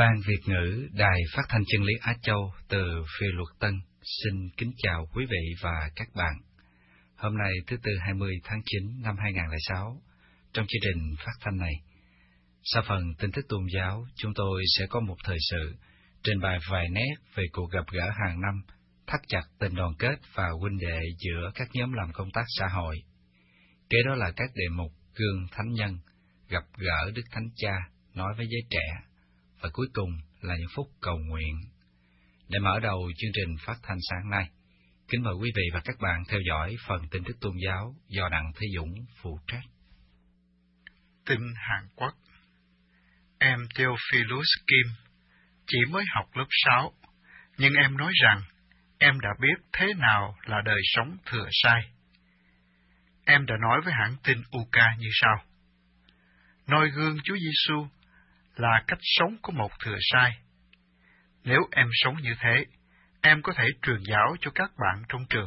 Ban Việt ngữ Đài Phát thanh Chân lý Á Châu từ Phê Luật Tân xin kính chào quý vị và các bạn. Hôm nay thứ Tư 20 tháng 9 năm 2006, trong chương trình phát thanh này, sau phần tin tức tôn giáo, chúng tôi sẽ có một thời sự trình bày vài nét về cuộc gặp gỡ hàng năm thắt chặt tình đoàn kết và huynh đệ giữa các nhóm làm công tác xã hội. Kế đó là các đề mục gương thánh nhân, gặp gỡ Đức Thánh Cha, nói với giới trẻ, và cuối cùng là những phút cầu nguyện. Để mở đầu chương trình phát thanh sáng nay, kính mời quý vị và các bạn theo dõi phần tin tức tôn giáo do Đặng Thế Dũng phụ trách. Tin Hàn Quốc. Em Theophilus Kim chỉ mới học lớp 6, nhưng em nói rằng em đã biết thế nào là đời sống thừa sai. Em đã nói với hãng tin UK như sau: noi gương Chúa Giêsu là cách sống của một thừa sai. Nếu em sống như thế, em có thể truyền giáo cho các bạn trong trường.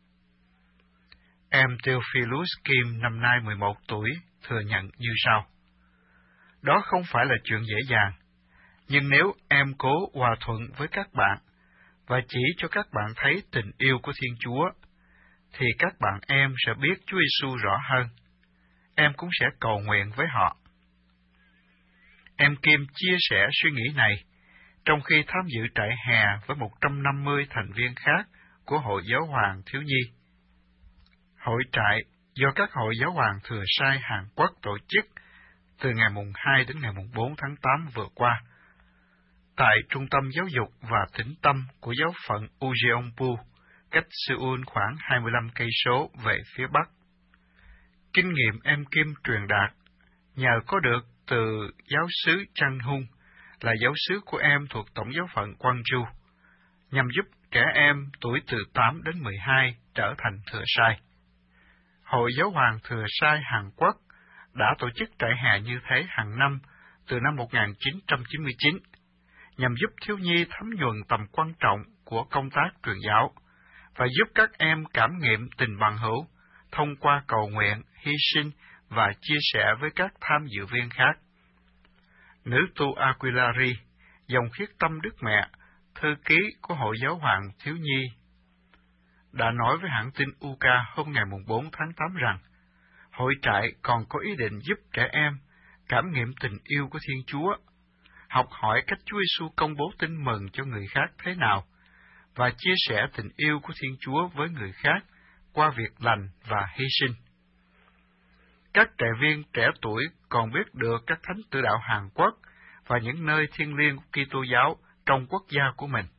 Em Theophilus Kim năm nay 11 tuổi thừa nhận như sau: đó không phải là chuyện dễ dàng, nhưng nếu em cố hòa thuận với các bạn và chỉ cho các bạn thấy tình yêu của Thiên Chúa, thì các bạn em sẽ biết Chúa Giêsu rõ hơn. Em cũng sẽ cầu nguyện với họ. Em Kim chia sẻ suy nghĩ này trong khi tham dự trại hè với 150 thành viên khác của Hội Giáo hoàng Thiếu nhi. Hội trại do các Hội Giáo hoàng Thừa sai Hàn Quốc tổ chức từ ngày mùng 2 đến ngày mùng 4 tháng 8 vừa qua, tại Trung tâm Giáo dục và Tĩnh tâm của giáo phận Ujeongbu, cách Seoul khoảng 25 cây số về phía bắc. Kinh nghiệm em Kim truyền đạt nhờ có được từ giáo xứ Chang Hung, là giáo xứ của em thuộc Tổng giáo phận Gwangju, nhằm giúp trẻ em tuổi từ 8 đến 12 trở thành thừa sai. Hội Giáo hoàng Thừa sai Hàn Quốc đã tổ chức trại hè như thế hàng năm từ năm 1999, nhằm giúp thiếu nhi thấm nhuần tầm quan trọng của công tác truyền giáo và giúp các em cảm nghiệm tình bằng hữu thông qua cầu nguyện, hy sinh và chia sẻ với các tham dự viên khác. Nữ tu Aquilari, dòng khiết tâm Đức Mẹ, thư ký của Hội Giáo hoàng Thiếu nhi, đã nói với hãng tin UK hôm ngày 4 tháng 8 rằng hội trại còn có ý định giúp trẻ em cảm nghiệm tình yêu của Thiên Chúa, học hỏi cách Chúa Giêsu công bố tin mừng cho người khác thế nào, và chia sẻ tình yêu của Thiên Chúa với người khác qua việc lành và hy sinh. Các trại viên trẻ tuổi còn biết được các thánh tử đạo Hàn Quốc và những nơi thiêng liêng của Kitô giáo trong quốc gia của mình.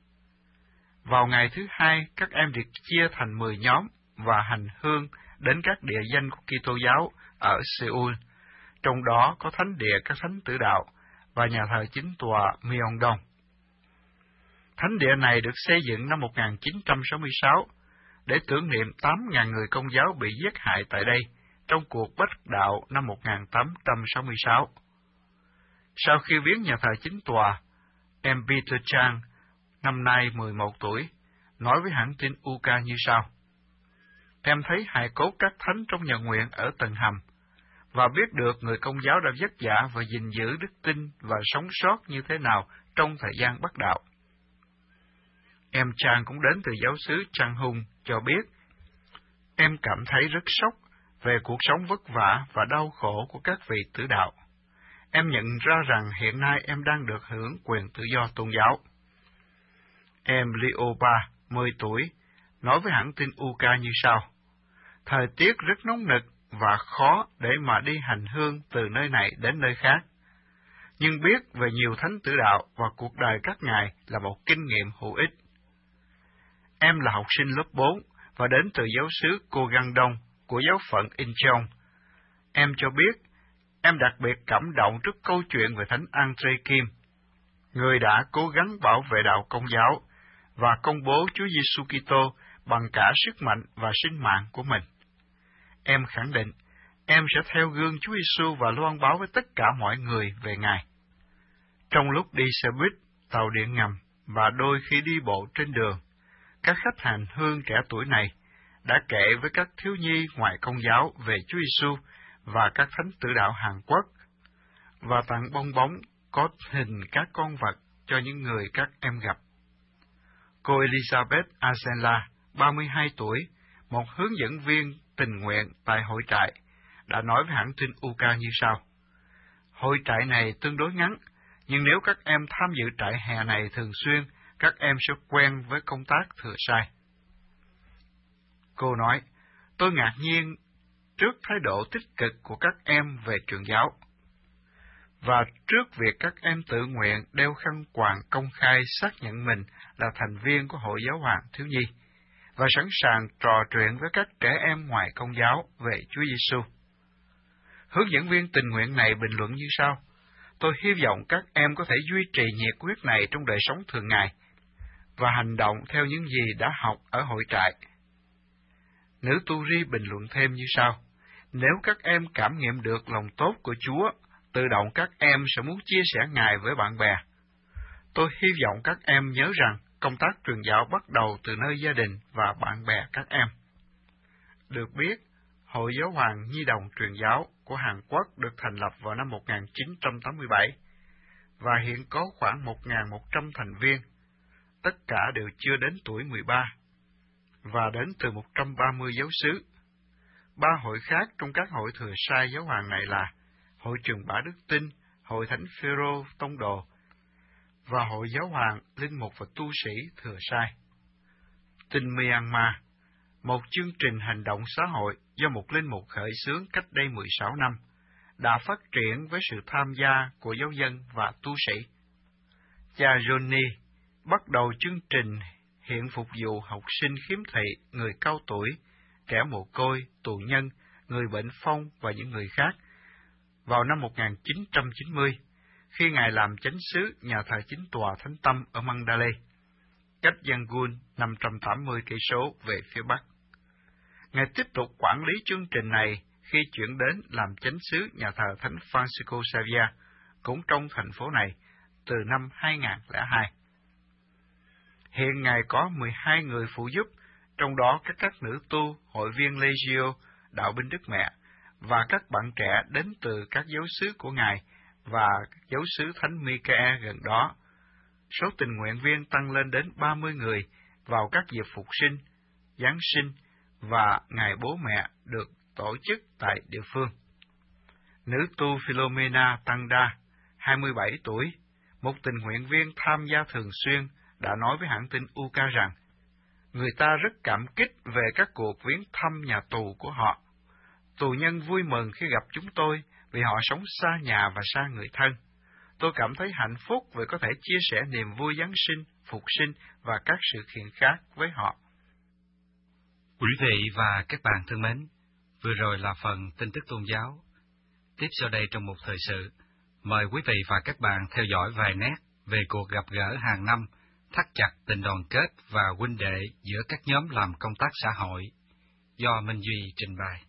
Vào ngày thứ Hai, các em được chia thành 10 nhóm và hành hương đến các địa danh của Kitô giáo ở Seoul, trong đó có thánh địa các thánh tử đạo và nhà thờ chính tòa Myeongdong. Thánh địa này được xây dựng năm 1966 để tưởng niệm 8.000 người Công giáo bị giết hại tại đây trong cuộc bách đạo năm 1866. Sau khi viếng nhà thờ chính tòa, em Peter Chang, năm nay 11 tuổi, nói với hãng tin UK như sau: em thấy hài cốt các thánh trong nhà nguyện ở tầng hầm, và biết được người Công giáo đã vất vả và gìn giữ đức tin và sống sót như thế nào trong thời gian bách đạo. Em Chang cũng đến từ giáo xứ Chang Hung cho biết, em cảm thấy rất sốc về cuộc sống vất vả và đau khổ của các vị tử đạo. Em nhận ra rằng hiện nay em đang được hưởng quyền tự do tôn giáo. Em Leoba, 10 tuổi, nói với hãng tin UK như sau: thời tiết rất nóng nực và khó để mà đi hành hương từ nơi này đến nơi khác, nhưng biết về nhiều thánh tử đạo và cuộc đời các ngài là một kinh nghiệm hữu ích. Em là học sinh lớp 4 và đến từ giáo xứ Cô Găng Đông của giáo phận Incheon. Em cho biết, em đặc biệt cảm động trước câu chuyện về thánh Andre Kim, người đã cố gắng bảo vệ đạo Công giáo và công bố Chúa Giêsu Kitô bằng cả sức mạnh và sinh mạng của mình. Em khẳng định, em sẽ theo gương Chúa Giêsu và loan báo với tất cả mọi người về Ngài. Trong lúc đi xe buýt, tàu điện ngầm và đôi khi đi bộ trên đường, các khách hành hương trẻ tuổi này đã kể với các thiếu nhi ngoại Công giáo về Chúa Giêsu và các thánh tử đạo Hàn Quốc, và tặng bong bóng có hình các con vật cho những người các em gặp. Cô Elizabeth Asenla, 32 tuổi, một hướng dẫn viên tình nguyện tại hội trại, đã nói với hãng tin UK như sau. Hội trại này tương đối ngắn, nhưng nếu các em tham dự trại hè này thường xuyên, các em sẽ quen với công tác thừa sai. Cô nói, tôi ngạc nhiên trước thái độ tích cực của các em về trường giáo, và trước việc các em tự nguyện đeo khăn quàng công khai xác nhận mình là thành viên của Hội Giáo hoàng Thiếu nhi, và sẵn sàng trò chuyện với các trẻ em ngoài Công giáo về Chúa Giêsu. Hướng dẫn viên tình nguyện này bình luận như sau: tôi hy vọng các em có thể duy trì nhiệt huyết này trong đời sống thường ngày và hành động theo những gì đã học ở hội trại. Nữ tu ri bình luận thêm như sau: nếu các em cảm nghiệm được lòng tốt của Chúa, tự động các em sẽ muốn chia sẻ Ngài với bạn bè. Tôi hy vọng các em nhớ rằng công tác truyền giáo bắt đầu từ nơi gia đình và bạn bè các em. Được biết, Hội Giáo hoàng Nhi đồng truyền giáo của Hàn Quốc được thành lập vào năm 1987 và hiện có khoảng 1.100 thành viên, tất cả đều chưa đến tuổi 13, và đến từ 130 giáo xứ. 3 hội khác trong các hội thừa sai giáo hoàng này là Hội Trường Bả Đức Tin, Hội Thánh Phêrô Tông Đồ và Hội Giáo hoàng Linh mục và Tu sĩ thừa sai. Tin Myanmar, một chương trình hành động xã hội do một linh mục khởi xướng cách đây 16 năm, đã phát triển với sự tham gia của giáo dân và tu sĩ. Cha Johnny bắt đầu chương trình hiện phục vụ học sinh khiếm thị, người cao tuổi, trẻ mồ côi, tù nhân, người bệnh phong và những người khác vào năm 1990, khi Ngài làm chánh xứ nhà thờ chính tòa Thánh Tâm ở Mandalay, cách Yangon 580 cây số về phía bắc. Ngài tiếp tục quản lý chương trình này khi chuyển đến làm chánh xứ nhà thờ Thánh Francisco Xavier, cũng trong thành phố này, từ năm 2002. Hiện Ngài có 12 người phụ giúp, trong đó có các nữ tu, hội viên Legio, đạo binh Đức Mẹ, và các bạn trẻ đến từ các giáo xứ của Ngài và giáo xứ Thánh Michael gần đó. Số tình nguyện viên tăng lên đến 30 người vào các dịp phục sinh, Giáng sinh và Ngày Bố Mẹ được tổ chức tại địa phương. Nữ tu Philomena Tanda, 27 tuổi, một tình nguyện viên tham gia thường xuyên, đã nói với hãng tin UK rằng, người ta rất cảm kích về các cuộc viếng thăm nhà tù của họ. Tù nhân vui mừng khi gặp chúng tôi vì họ sống xa nhà và xa người thân. Tôi cảm thấy hạnh phúc vì có thể chia sẻ niềm vui Giáng sinh, phục sinh và các sự kiện khác với họ. Quý vị và các bạn thân mến, vừa rồi là phần tin tức tôn giáo. Tiếp sau đây trong một thời sự, mời quý vị và các bạn theo dõi vài nét về cuộc gặp gỡ hàng năm thắt chặt tình đoàn kết và huynh đệ giữa các nhóm làm công tác xã hội, do Minh Duy trình bày.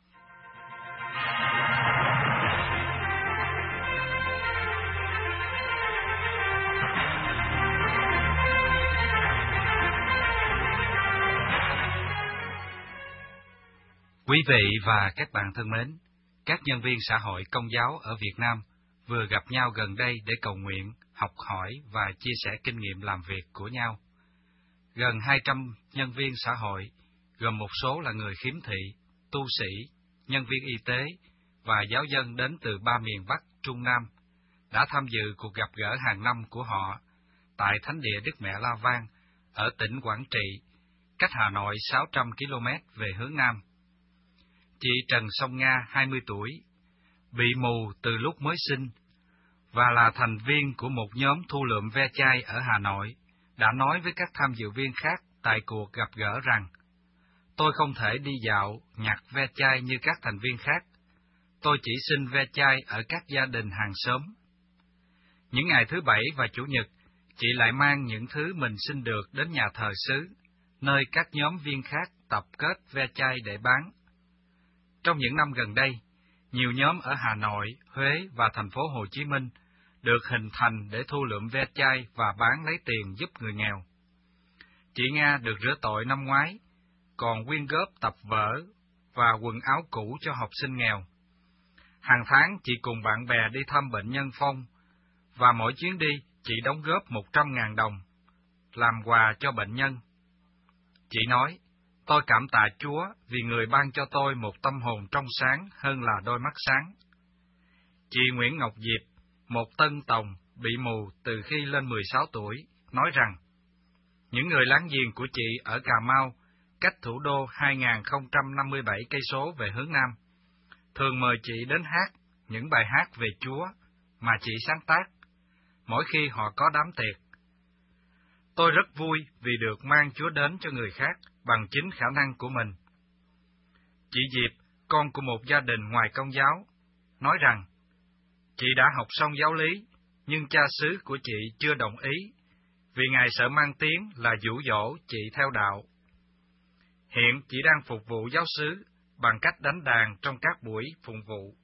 Quý vị và các bạn thân mến, các nhân viên xã hội Công giáo ở Việt Nam vừa gặp nhau gần đây để cầu nguyện, học hỏi và chia sẻ kinh nghiệm làm việc của nhau. Gần 200 nhân viên xã hội, gồm một số là người khiếm thị, tu sĩ, nhân viên y tế và giáo dân đến từ 3 miền Bắc, Trung Nam, đã tham dự cuộc gặp gỡ hàng năm của họ tại Thánh địa Đức Mẹ La Vang ở tỉnh Quảng Trị, cách Hà Nội 600 km về hướng Nam. Chị Trần Song Nga, 20 tuổi, bị mù từ lúc mới sinh và là thành viên của một nhóm thu lượm ve chai ở Hà Nội, đã nói với các tham dự viên khác tại cuộc gặp gỡ rằng, tôi không thể đi dạo, nhặt ve chai như các thành viên khác. Tôi chỉ xin ve chai ở các gia đình hàng xóm. Những ngày thứ Bảy và Chủ nhật, chị lại mang những thứ mình xin được đến nhà thờ xứ, nơi các nhóm viên khác tập kết ve chai để bán. Trong những năm gần đây, nhiều nhóm ở Hà Nội, Huế và thành phố Hồ Chí Minh được hình thành để thu lượm ve chai và bán lấy tiền giúp người nghèo. Chị Nga được rửa tội năm ngoái, còn quyên góp tập vở và quần áo cũ cho học sinh nghèo. Hàng tháng chị cùng bạn bè đi thăm bệnh nhân phong và mỗi chuyến đi chị đóng góp 100.000 đồng làm quà cho bệnh nhân. Chị nói, tôi cảm tạ Chúa vì Người ban cho tôi một tâm hồn trong sáng hơn là đôi mắt sáng. Chị Nguyễn Ngọc Diệp, một Tân Tòng, bị mù từ khi lên 16 tuổi, nói rằng, những người láng giềng của chị ở Cà Mau, cách thủ đô 2.057 cây số về hướng Nam, thường mời chị đến hát những bài hát về Chúa mà chị sáng tác, mỗi khi họ có đám tiệc. Tôi rất vui vì được mang Chúa đến cho người khác bằng chính khả năng của mình. Chị Diệp, con của một gia đình ngoài Công giáo, nói rằng, chị đã học xong giáo lý, nhưng cha xứ của chị chưa đồng ý, vì Ngài sợ mang tiếng là dụ dỗ chị theo đạo. Hiện chị đang phục vụ giáo xứ bằng cách đánh đàn trong các buổi phụng vụ.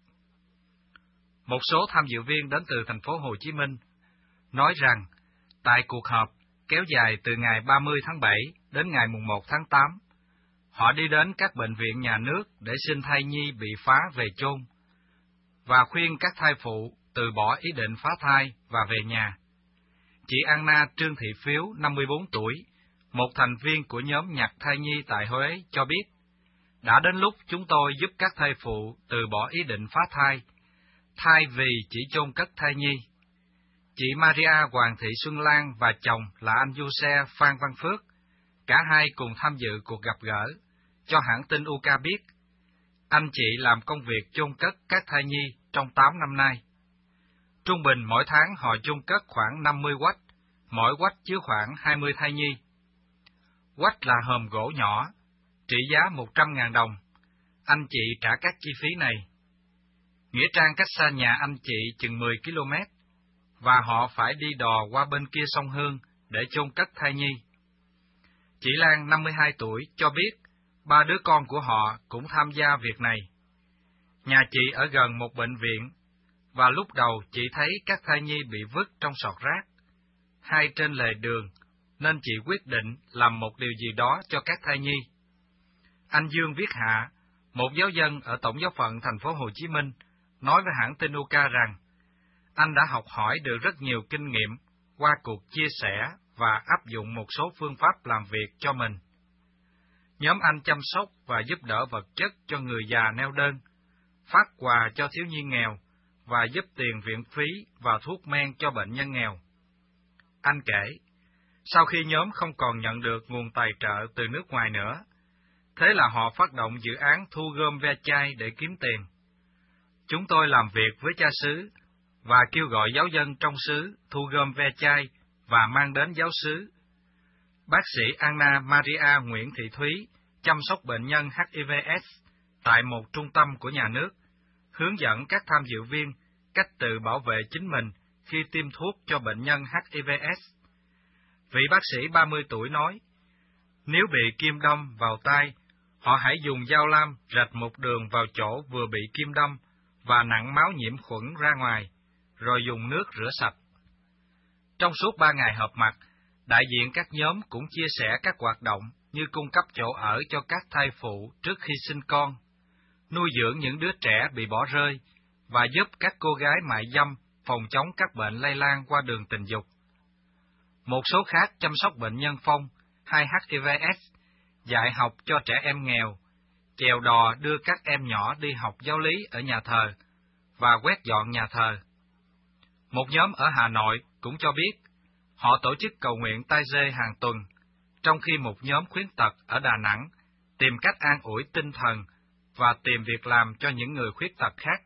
Một số tham dự viên đến từ thành phố Hồ Chí Minh nói rằng, tại cuộc họp kéo dài từ ngày 30 tháng 7 đến ngày 1 tháng 8, họ đi đến các bệnh viện nhà nước để xin thai nhi bị phá về chôn, và khuyên các thai phụ từ bỏ ý định phá thai và về nhà. Chị Anna Trương Thị Phiếu, 54 tuổi, một thành viên của nhóm nhạc thai nhi tại Huế, cho biết, đã đến lúc chúng tôi giúp các thai phụ từ bỏ ý định phá thai, thay vì chỉ chôn cất thai nhi. Chị Maria Hoàng Thị Xuân Lan và chồng là anh du xe Phan Văn Phước, cả hai cùng tham dự cuộc gặp gỡ, cho hãng tin UK biết, anh chị làm công việc chôn cất các thai nhi trong 8 năm nay. Trung bình mỗi tháng họ chôn cất khoảng 50 quách, mỗi quách chứa khoảng 20 thai nhi. Quách là hòm gỗ nhỏ, trị giá 100.000 đồng. Anh chị trả các chi phí này. Nghĩa Trang cách xa nhà anh chị chừng 10 km, và họ phải đi đò qua bên kia sông Hương để chôn cất thai nhi. Chị Lan, 52 tuổi, cho biết 3 đứa con của họ cũng tham gia việc này. Nhà chị ở gần một bệnh viện, và lúc đầu chị thấy các thai nhi bị vứt trong sọt rác, hay trên lề đường, nên chị quyết định làm một điều gì đó cho các thai nhi. Anh Dương Viết Hạ, một giáo dân ở Tổng giáo phận thành phố Hồ Chí Minh, nói với hãng tin UK rằng, anh đã học hỏi được rất nhiều kinh nghiệm qua cuộc chia sẻ và áp dụng một số phương pháp làm việc cho mình. Nhóm anh chăm sóc và giúp đỡ vật chất cho người già neo đơn, phát quà cho thiếu nhi nghèo và giúp tiền viện phí và thuốc men cho bệnh nhân nghèo. Anh kể, sau khi nhóm không còn nhận được nguồn tài trợ từ nước ngoài nữa, thế là họ phát động dự án thu gom ve chai để kiếm tiền. Chúng tôi làm việc với cha xứ và kêu gọi giáo dân trong xứ thu gom ve chai và mang đến giáo xứ. Bác sĩ Anna Maria Nguyễn Thị Thúy chăm sóc bệnh nhân HIV/AIDS tại một trung tâm của nhà nước, hướng dẫn các tham dự viên cách tự bảo vệ chính mình khi tiêm thuốc cho bệnh nhân HIV/AIDS. Vị bác sĩ 30 tuổi nói, nếu bị kim đâm vào tay, họ hãy dùng dao lam rạch một đường vào chỗ vừa bị kim đâm và nặn máu nhiễm khuẩn ra ngoài, rồi dùng nước rửa sạch. Trong suốt 3 ngày họp mặt, đại diện các nhóm cũng chia sẻ các hoạt động như cung cấp chỗ ở cho các thai phụ trước khi sinh con, nuôi dưỡng những đứa trẻ bị bỏ rơi và giúp các cô gái mại dâm phòng chống các bệnh lây lan qua đường tình dục. Một số khác chăm sóc bệnh nhân phong hay HIV/AIDS, dạy học cho trẻ em nghèo, chèo đò đưa các em nhỏ đi học giáo lý ở nhà thờ và quét dọn nhà thờ. Một nhóm ở Hà Nội cũng cho biết họ tổ chức cầu nguyện tai dê hàng tuần, trong khi một nhóm khuyến tật ở Đà Nẵng tìm cách an ủi tinh thần và tìm việc làm cho những người khuyết tật khác.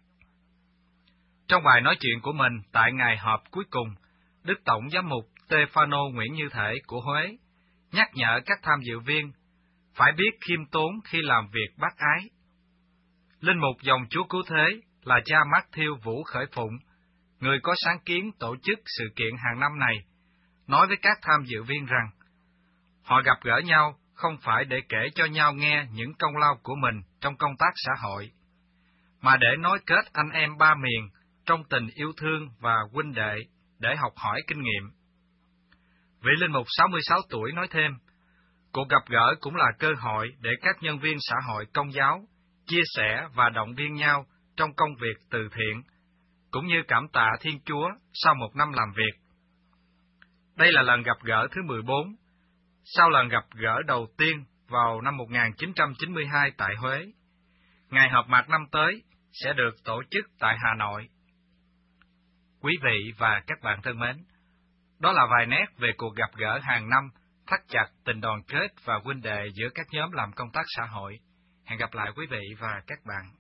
Trong bài nói chuyện của mình tại ngày họp cuối cùng, Đức Tổng Giám mục Stefano Nguyễn Như Thể của Huế nhắc nhở các tham dự viên phải biết khiêm tốn khi làm việc bác ái. Linh mục dòng Chúa Cứu Thế là cha Matthew Vũ Khởi Phụng, người có sáng kiến tổ chức sự kiện hàng năm này, nói với các tham dự viên rằng, họ gặp gỡ nhau không phải để kể cho nhau nghe những công lao của mình trong công tác xã hội, mà để nối kết anh em ba miền trong tình yêu thương và huynh đệ để học hỏi kinh nghiệm. Vị linh mục 66 tuổi nói thêm, cuộc gặp gỡ cũng là cơ hội để các nhân viên xã hội công giáo chia sẻ và động viên nhau trong công việc từ thiện, cũng như cảm tạ Thiên Chúa sau một năm làm việc. Đây là lần gặp gỡ thứ 14, sau lần gặp gỡ đầu tiên vào năm 1992 tại Huế. Ngày họp mặt năm tới sẽ được tổ chức tại Hà Nội. Quý vị và các bạn thân mến, đó là vài nét về cuộc gặp gỡ hàng năm thắt chặt tình đoàn kết và huynh đệ giữa các nhóm làm công tác xã hội. Hẹn gặp lại quý vị và các bạn.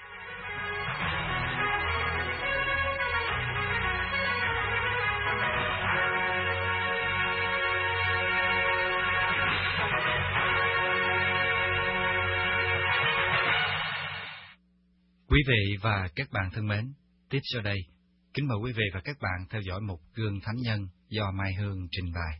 Quý vị và các bạn thân mến, tiếp sau đây, kính mời quý vị và các bạn theo dõi một gương thánh nhân do Mai Hương trình bày.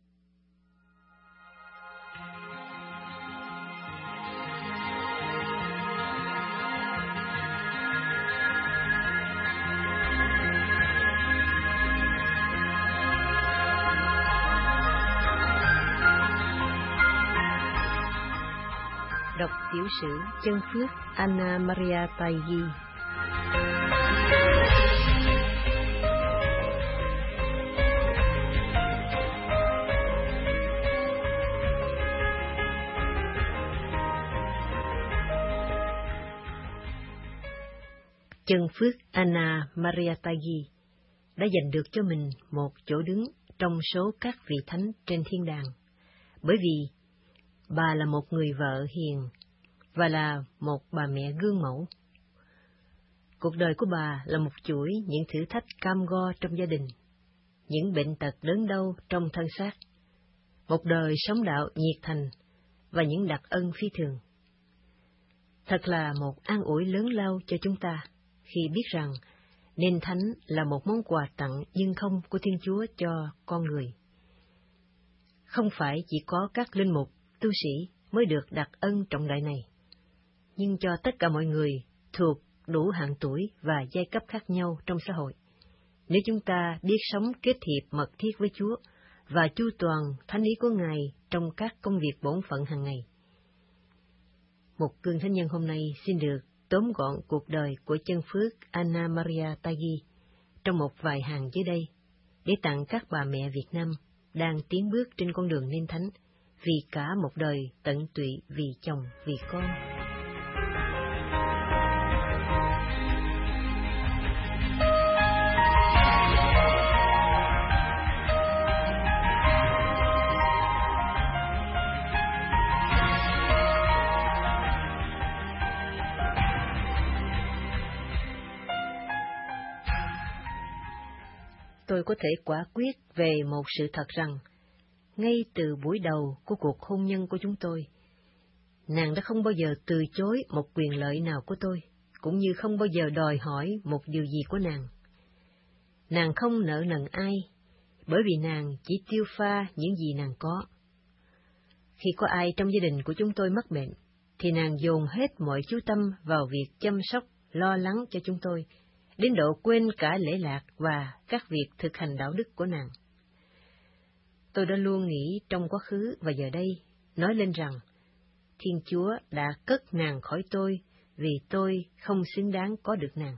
Đọc tiểu sử Chân Phước Anna Maria Taigi. Chân Phước Anna Maria Taigi đã giành được cho mình một chỗ đứng trong số các vị thánh trên thiên đàng, bởi vì bà là một người vợ hiền và là một bà mẹ gương mẫu. Cuộc đời của bà là một chuỗi những thử thách cam go trong gia đình, những bệnh tật đớn đau trong thân xác, một đời sống đạo nhiệt thành và những đặc ân phi thường. Thật là một an ủi lớn lao cho chúng ta khi biết rằng nên thánh là một món quà tặng nhưng không của Thiên Chúa cho con người. Không phải chỉ có các linh mục, tu sĩ mới được đặc ân trọng đại này, nhưng cho tất cả mọi người thuộc đủ hạng tuổi và giai cấp khác nhau trong xã hội, nếu chúng ta biết sống kết hiệp mật thiết với Chúa và chu toàn thánh ý của Ngài trong các công việc bổn phận hàng ngày. Một gương thánh nhân hôm nay xin được tóm gọn cuộc đời của Chân Phước Anna Maria Taigi trong một vài hàng dưới đây, để tặng các bà mẹ Việt Nam đang tiến bước trên con đường nên thánh, vì cả một đời tận tụy vì chồng, vì con. Tôi có thể quả quyết về một sự thật rằng, ngay từ buổi đầu của cuộc hôn nhân của chúng tôi, nàng đã không bao giờ từ chối một quyền lợi nào của tôi, cũng như không bao giờ đòi hỏi một điều gì của nàng. Nàng không nợ nần ai, bởi vì nàng chỉ tiêu pha những gì nàng có. Khi có ai trong gia đình của chúng tôi mắc bệnh, thì nàng dồn hết mọi chú tâm vào việc chăm sóc, lo lắng cho chúng tôi, đến độ quên cả lễ lạc và các việc thực hành đạo đức của nàng. Tôi đã luôn nghĩ trong quá khứ và giờ đây, nói lên rằng, Thiên Chúa đã cất nàng khỏi tôi vì tôi không xứng đáng có được nàng.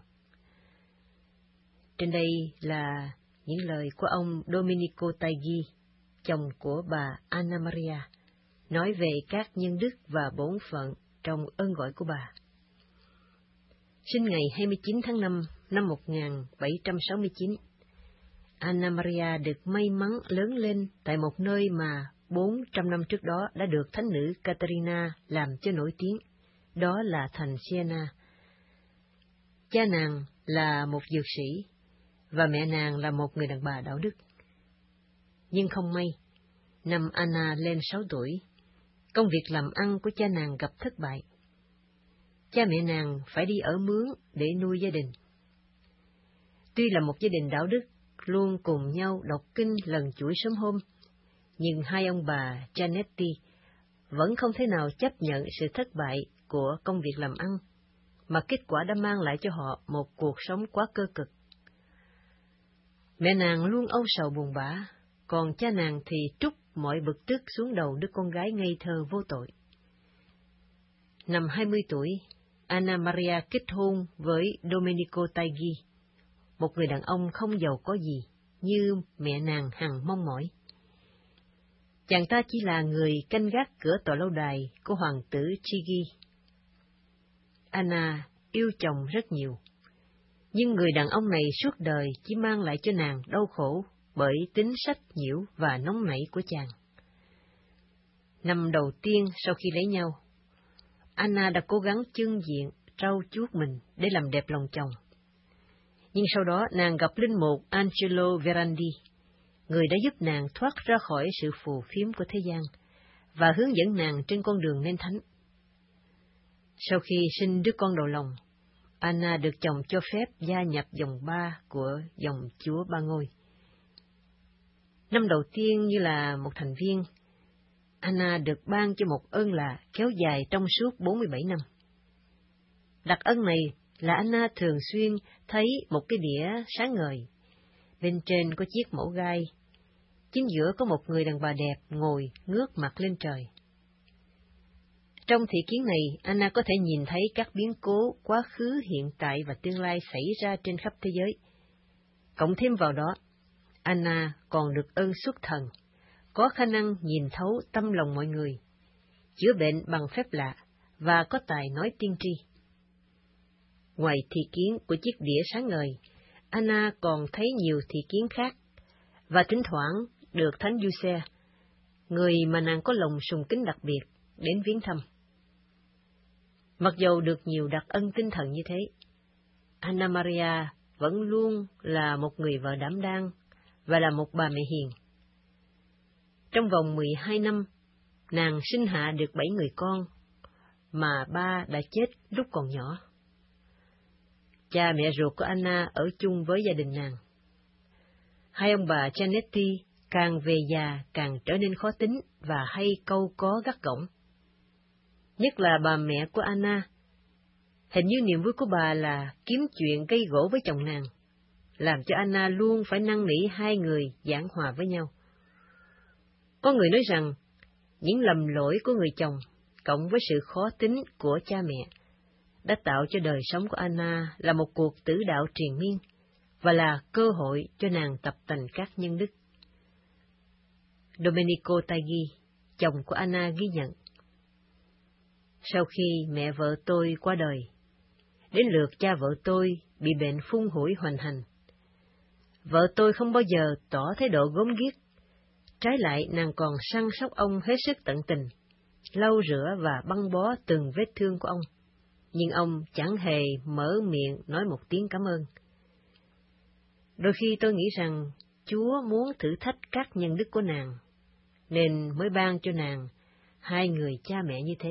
Trên đây là những lời của ông Domenico Taigi, chồng của bà Anna Maria, nói về các nhân đức và bổn phận trong ơn gọi của bà. Sinh ngày 29 tháng 5 năm 1769, Anna Maria được may mắn lớn lên tại một nơi mà 400 năm trước đó đã được thánh nữ Caterina làm cho nổi tiếng, đó là thành Siena. Cha nàng là một dược sĩ, và mẹ nàng là một người đàn bà đạo đức. Nhưng không may, năm Anna lên 6 tuổi, công việc làm ăn của cha nàng gặp thất bại. Cha mẹ nàng phải đi ở mướn để nuôi gia đình. Tuy là một gia đình đạo đức, luôn cùng nhau đọc kinh lần chuỗi sớm hôm, nhưng hai ông bà Gianetti vẫn không thể nào chấp nhận sự thất bại của công việc làm ăn, mà kết quả đã mang lại cho họ một cuộc sống quá cơ cực. Mẹ nàng luôn âu sầu buồn bã, còn cha nàng thì trút mọi bực tức xuống đầu đứa con gái ngây thơ vô tội. Năm 20 tuổi, Anna Maria kết hôn với Domenico Taigi, một người đàn ông không giàu có gì, như mẹ nàng hằng mong mỏi. Chàng ta chỉ là người canh gác cửa tòa lâu đài của hoàng tử Chigi. Anna yêu chồng rất nhiều, nhưng người đàn ông này suốt đời chỉ mang lại cho nàng đau khổ bởi tính sách nhiễu và nóng nảy của chàng. Năm đầu tiên sau khi lấy nhau, Anna đã cố gắng chưng diện, trau chuốt mình để làm đẹp lòng chồng. Nhưng sau đó nàng gặp linh mục Angelo Verandi, người đã giúp nàng thoát ra khỏi sự phù phiếm của thế gian và hướng dẫn nàng trên con đường nên thánh. Sau khi sinh đứa con đầu lòng, Anna được chồng cho phép gia nhập dòng 3 của dòng Chúa Ba Ngôi. Năm đầu tiên như là một thành viên, Anna được ban cho một ơn lạ kéo dài trong suốt 47 năm. Đặc ân này là Anna thường xuyên thấy một cái đĩa sáng ngời, bên trên có chiếc mẩu gai, chính giữa có một người đàn bà đẹp ngồi ngước mặt lên trời. Trong thị kiến này, Anna có thể nhìn thấy các biến cố quá khứ, hiện tại và tương lai xảy ra trên khắp thế giới. Cộng thêm vào đó, Anna còn được ơn xuất thần, có khả năng nhìn thấu tâm lòng mọi người, chữa bệnh bằng phép lạ và có tài nói tiên tri. Ngoài thị kiến của chiếc đĩa sáng ngời, Anna còn thấy nhiều thị kiến khác, và thỉnh thoảng được Thánh Giuse, người mà nàng có lòng sùng kính đặc biệt, đến viếng thăm. Mặc dầu được nhiều đặc ân tinh thần như thế, Anna Maria vẫn luôn là một người vợ đảm đang và là một bà mẹ hiền. Trong vòng 12 năm, nàng sinh hạ được 7 người con, mà 3 đã chết lúc còn nhỏ. Cha mẹ ruột của Anna ở chung với gia đình nàng. Hai ông bà Giannetti càng về già càng trở nên khó tính và hay câu có gắt gỏng. Nhất là bà mẹ của Anna. Hình như niềm vui của bà là kiếm chuyện gây gổ với chồng nàng, làm cho Anna luôn phải năn nỉ hai người giảng hòa với nhau. Có người nói rằng, những lầm lỗi của người chồng, cộng với sự khó tính của cha mẹ, đã tạo cho đời sống của Anna là một cuộc tử đạo triền miên, và là cơ hội cho nàng tập tành các nhân đức. Domenico Taggi, chồng của Anna ghi nhận: sau khi mẹ vợ tôi qua đời, đến lượt cha vợ tôi bị bệnh phung hủi hoành hành. Vợ tôi không bao giờ tỏ thái độ gốm ghiếc, trái lại nàng còn săn sóc ông hết sức tận tình, lau rửa và băng bó từng vết thương của ông, nhưng ông chẳng hề mở miệng nói một tiếng cảm ơn. Đôi khi tôi nghĩ rằng Chúa muốn thử thách các nhân đức của nàng, nên mới ban cho nàng hai người cha mẹ như thế.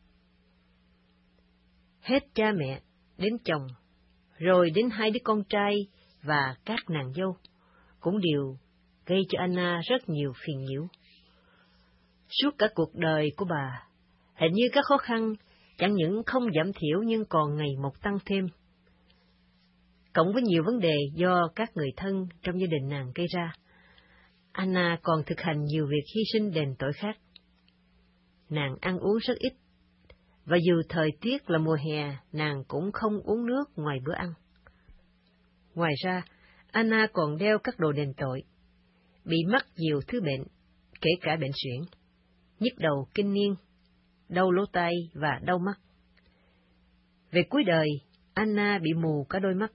Hết cha mẹ, đến chồng, rồi đến hai đứa con trai và các nàng dâu, cũng đều gây cho Anna rất nhiều phiền nhiễu. Suốt cả cuộc đời của bà, hình như các khó khăn chẳng những không giảm thiểu nhưng còn ngày một tăng thêm. Cộng với nhiều vấn đề do các người thân trong gia đình nàng gây ra, Anna còn thực hành nhiều việc hy sinh đền tội khác. Nàng ăn uống rất ít, và dù thời tiết là mùa hè, nàng cũng không uống nước ngoài bữa ăn. Ngoài ra, Anna còn đeo các đồ đền tội, bị mắc nhiều thứ bệnh, kể cả bệnh suyễn, nhức đầu kinh niên, đau lỗ tai và đau mắt. Về cuối đời, Anna bị mù cả đôi mắt.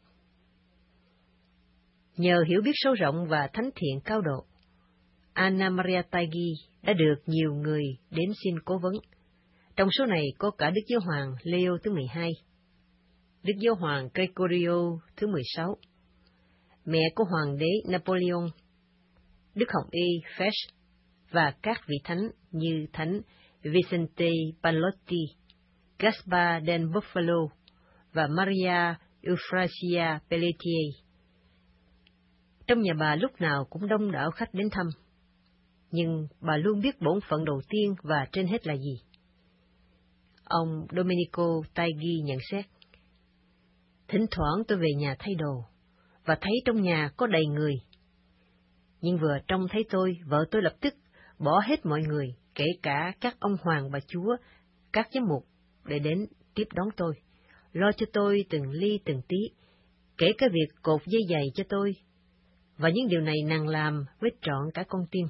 Nhờ hiểu biết sâu rộng và thánh thiện cao độ, Anna Maria Taggi đã được nhiều người đến xin cố vấn. Trong số này có cả Đức Giáo hoàng Leo thứ 12, Đức Giáo hoàng Gregorio thứ 16, mẹ của Hoàng đế Napoleon, Đức Hồng Y Fesch và các vị thánh như Thánh Vicente Pallotti, Gaspar del Buffalo và Maria Euphrasia Pelletier. Trong nhà bà lúc nào cũng đông đảo khách đến thăm, nhưng bà luôn biết bổn phận đầu tiên và trên hết là gì. Ông Domenico Taggi nhận xét: thỉnh thoảng tôi về nhà thay đồ, và thấy trong nhà có đầy người. Nhưng vừa trông thấy tôi, vợ tôi lập tức bỏ hết mọi người, kể cả các ông hoàng bà chúa, các giám mục, để đến tiếp đón tôi, lo cho tôi từng ly từng tí, kể cả việc cột dây giày cho tôi, và những điều này nàng làm với trọn cả con tim.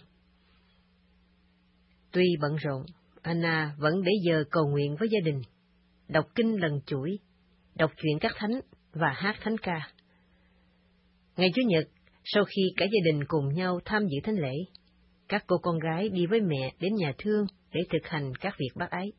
Tuy bận rộn, Anna vẫn để giờ cầu nguyện với gia đình, đọc kinh lần chuỗi, đọc truyện các thánh và hát thánh ca. Ngày Chủ nhật, sau khi cả gia đình cùng nhau tham dự thánh lễ, các cô con gái đi với mẹ đến nhà thương để thực hành các việc bác ái.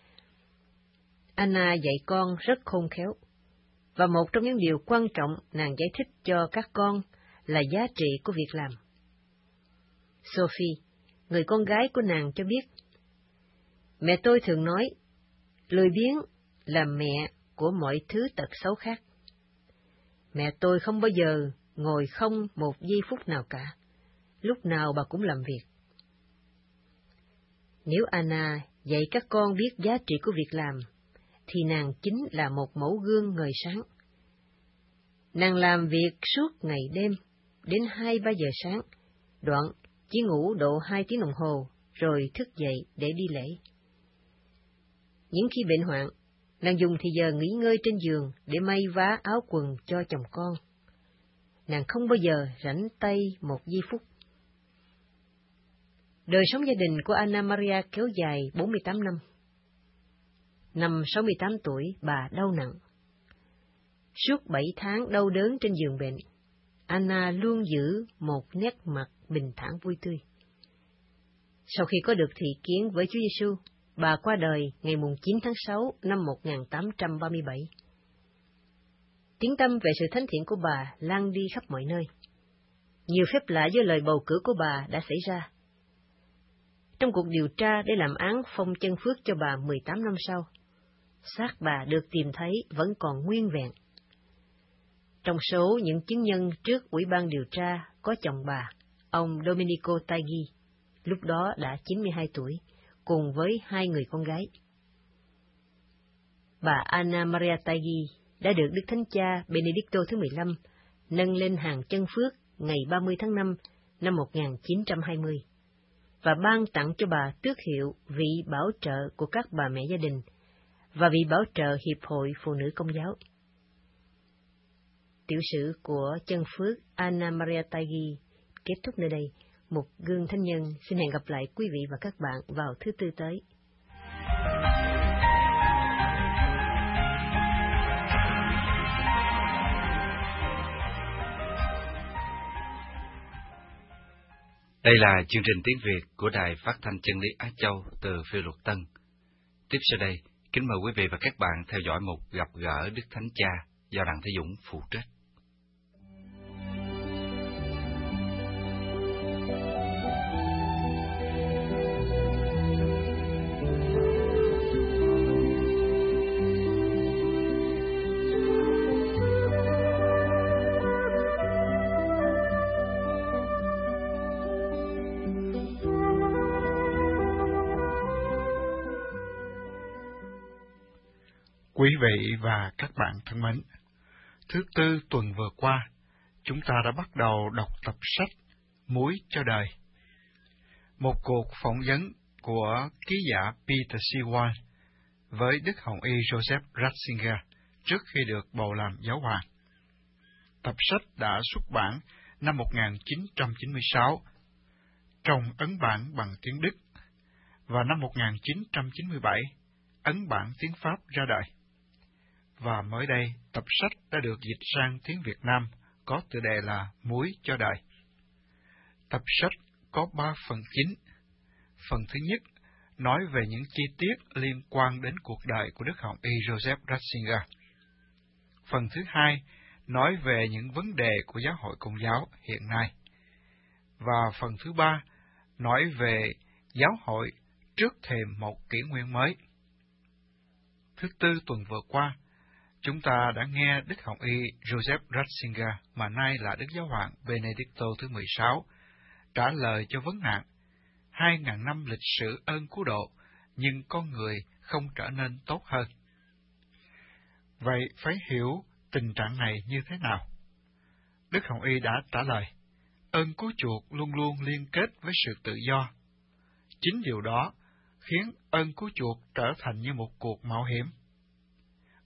Anna dạy con rất khôn khéo, và một trong những điều quan trọng nàng giải thích cho các con là giá trị của việc làm. Sophie, người con gái của nàng, cho biết, mẹ tôi thường nói, lười biếng là mẹ của mọi thứ tật xấu khác. Mẹ tôi không bao giờ ngồi không một giây phút nào cả, lúc nào bà cũng làm việc. Nếu Anna dạy các con biết giá trị của việc làm, thì nàng chính là một mẫu gương ngời sáng. Nàng làm việc suốt ngày đêm, đến 2-3 giờ sáng, đoạn chỉ ngủ độ 2 tiếng đồng hồ, rồi thức dậy để đi lễ. Những khi bệnh hoạn, nàng dùng thì giờ nghỉ ngơi trên giường để may vá áo quần cho chồng con. Nàng không bao giờ rảnh tay một giây phút. Đời sống gia đình của Anna Maria kéo dài 48 năm. Năm 68 tuổi, bà đau nặng. Suốt 7 tháng đau đớn trên giường bệnh, Anna luôn giữ một nét mặt bình thản vui tươi. Sau khi có được thị kiến với Chúa Giêsu, bà qua đời ngày 9 tháng 6 năm 1837. Tiếng tăm về sự thánh thiện của bà lan đi khắp mọi nơi. Nhiều phép lạ với lời bầu cử của bà đã xảy ra. Trong cuộc điều tra để làm án phong chân phước cho bà 18 năm sau, xác bà được tìm thấy vẫn còn nguyên vẹn. Trong số những chứng nhân trước Ủy ban điều tra có chồng bà, ông Domenico Taggi, lúc đó đã 92 tuổi, cùng với 2 người con gái. Bà Anna Maria Taggi đã được Đức Thánh Cha Benedicto thứ 15 nâng lên hàng chân phước ngày 30 tháng 5 năm 1920, và ban tặng cho bà tước hiệu vị bảo trợ của các bà mẹ gia đình và vị bảo trợ Hiệp hội Phụ nữ Công giáo. Tiểu sử của chân phước Anna Maria Taggi kết thúc nơi đây. Một gương thánh nhân xin hẹn gặp lại quý vị và các bạn vào thứ Tư tới. Đây là chương trình tiếng Việt của Đài Phát thanh Chân lý Á Châu từ Phiêu Luật Tân. Tiếp sau đây, kính mời quý vị và các bạn theo dõi một gặp gỡ Đức Thánh Cha do Đặng Thế Dũng phụ trách. Quý vị và các bạn thân mến, thứ Tư tuần vừa qua, chúng ta đã bắt đầu đọc tập sách Muối cho đời. Một cuộc phỏng vấn của ký giả Peter Sewell với Đức Hồng Y Joseph Ratzinger trước khi được bầu làm giáo hoàng. Tập sách đã xuất bản năm 1996 trong ấn bản bằng tiếng Đức, và năm 1997 ấn bản tiếng Pháp ra đời. Và mới đây, tập sách đã được dịch sang tiếng Việt Nam, có tựa đề là Muối cho đời. Tập sách có 3 phần chính. Phần thứ nhất nói về những chi tiết liên quan đến cuộc đời của Đức Hồng Y Joseph Ratzinger. Phần thứ hai nói về những vấn đề của giáo hội Công giáo hiện nay. Và phần thứ ba nói về giáo hội trước thềm một kỷ nguyên mới. Thứ Tư tuần vừa qua, chúng ta đã nghe Đức Hồng Y Joseph Ratzinger, mà nay là Đức Giáo hoàng Benedicto thứ 16, trả lời cho vấn nạn 2.000 năm lịch sử ơn cứu độ, nhưng con người không trở nên tốt hơn. Vậy phải hiểu tình trạng này như thế nào? Đức Hồng Y đã trả lời, ơn cứu chuộc luôn luôn liên kết với sự tự do. Chính điều đó khiến ơn cứu chuộc trở thành như một cuộc mạo hiểm.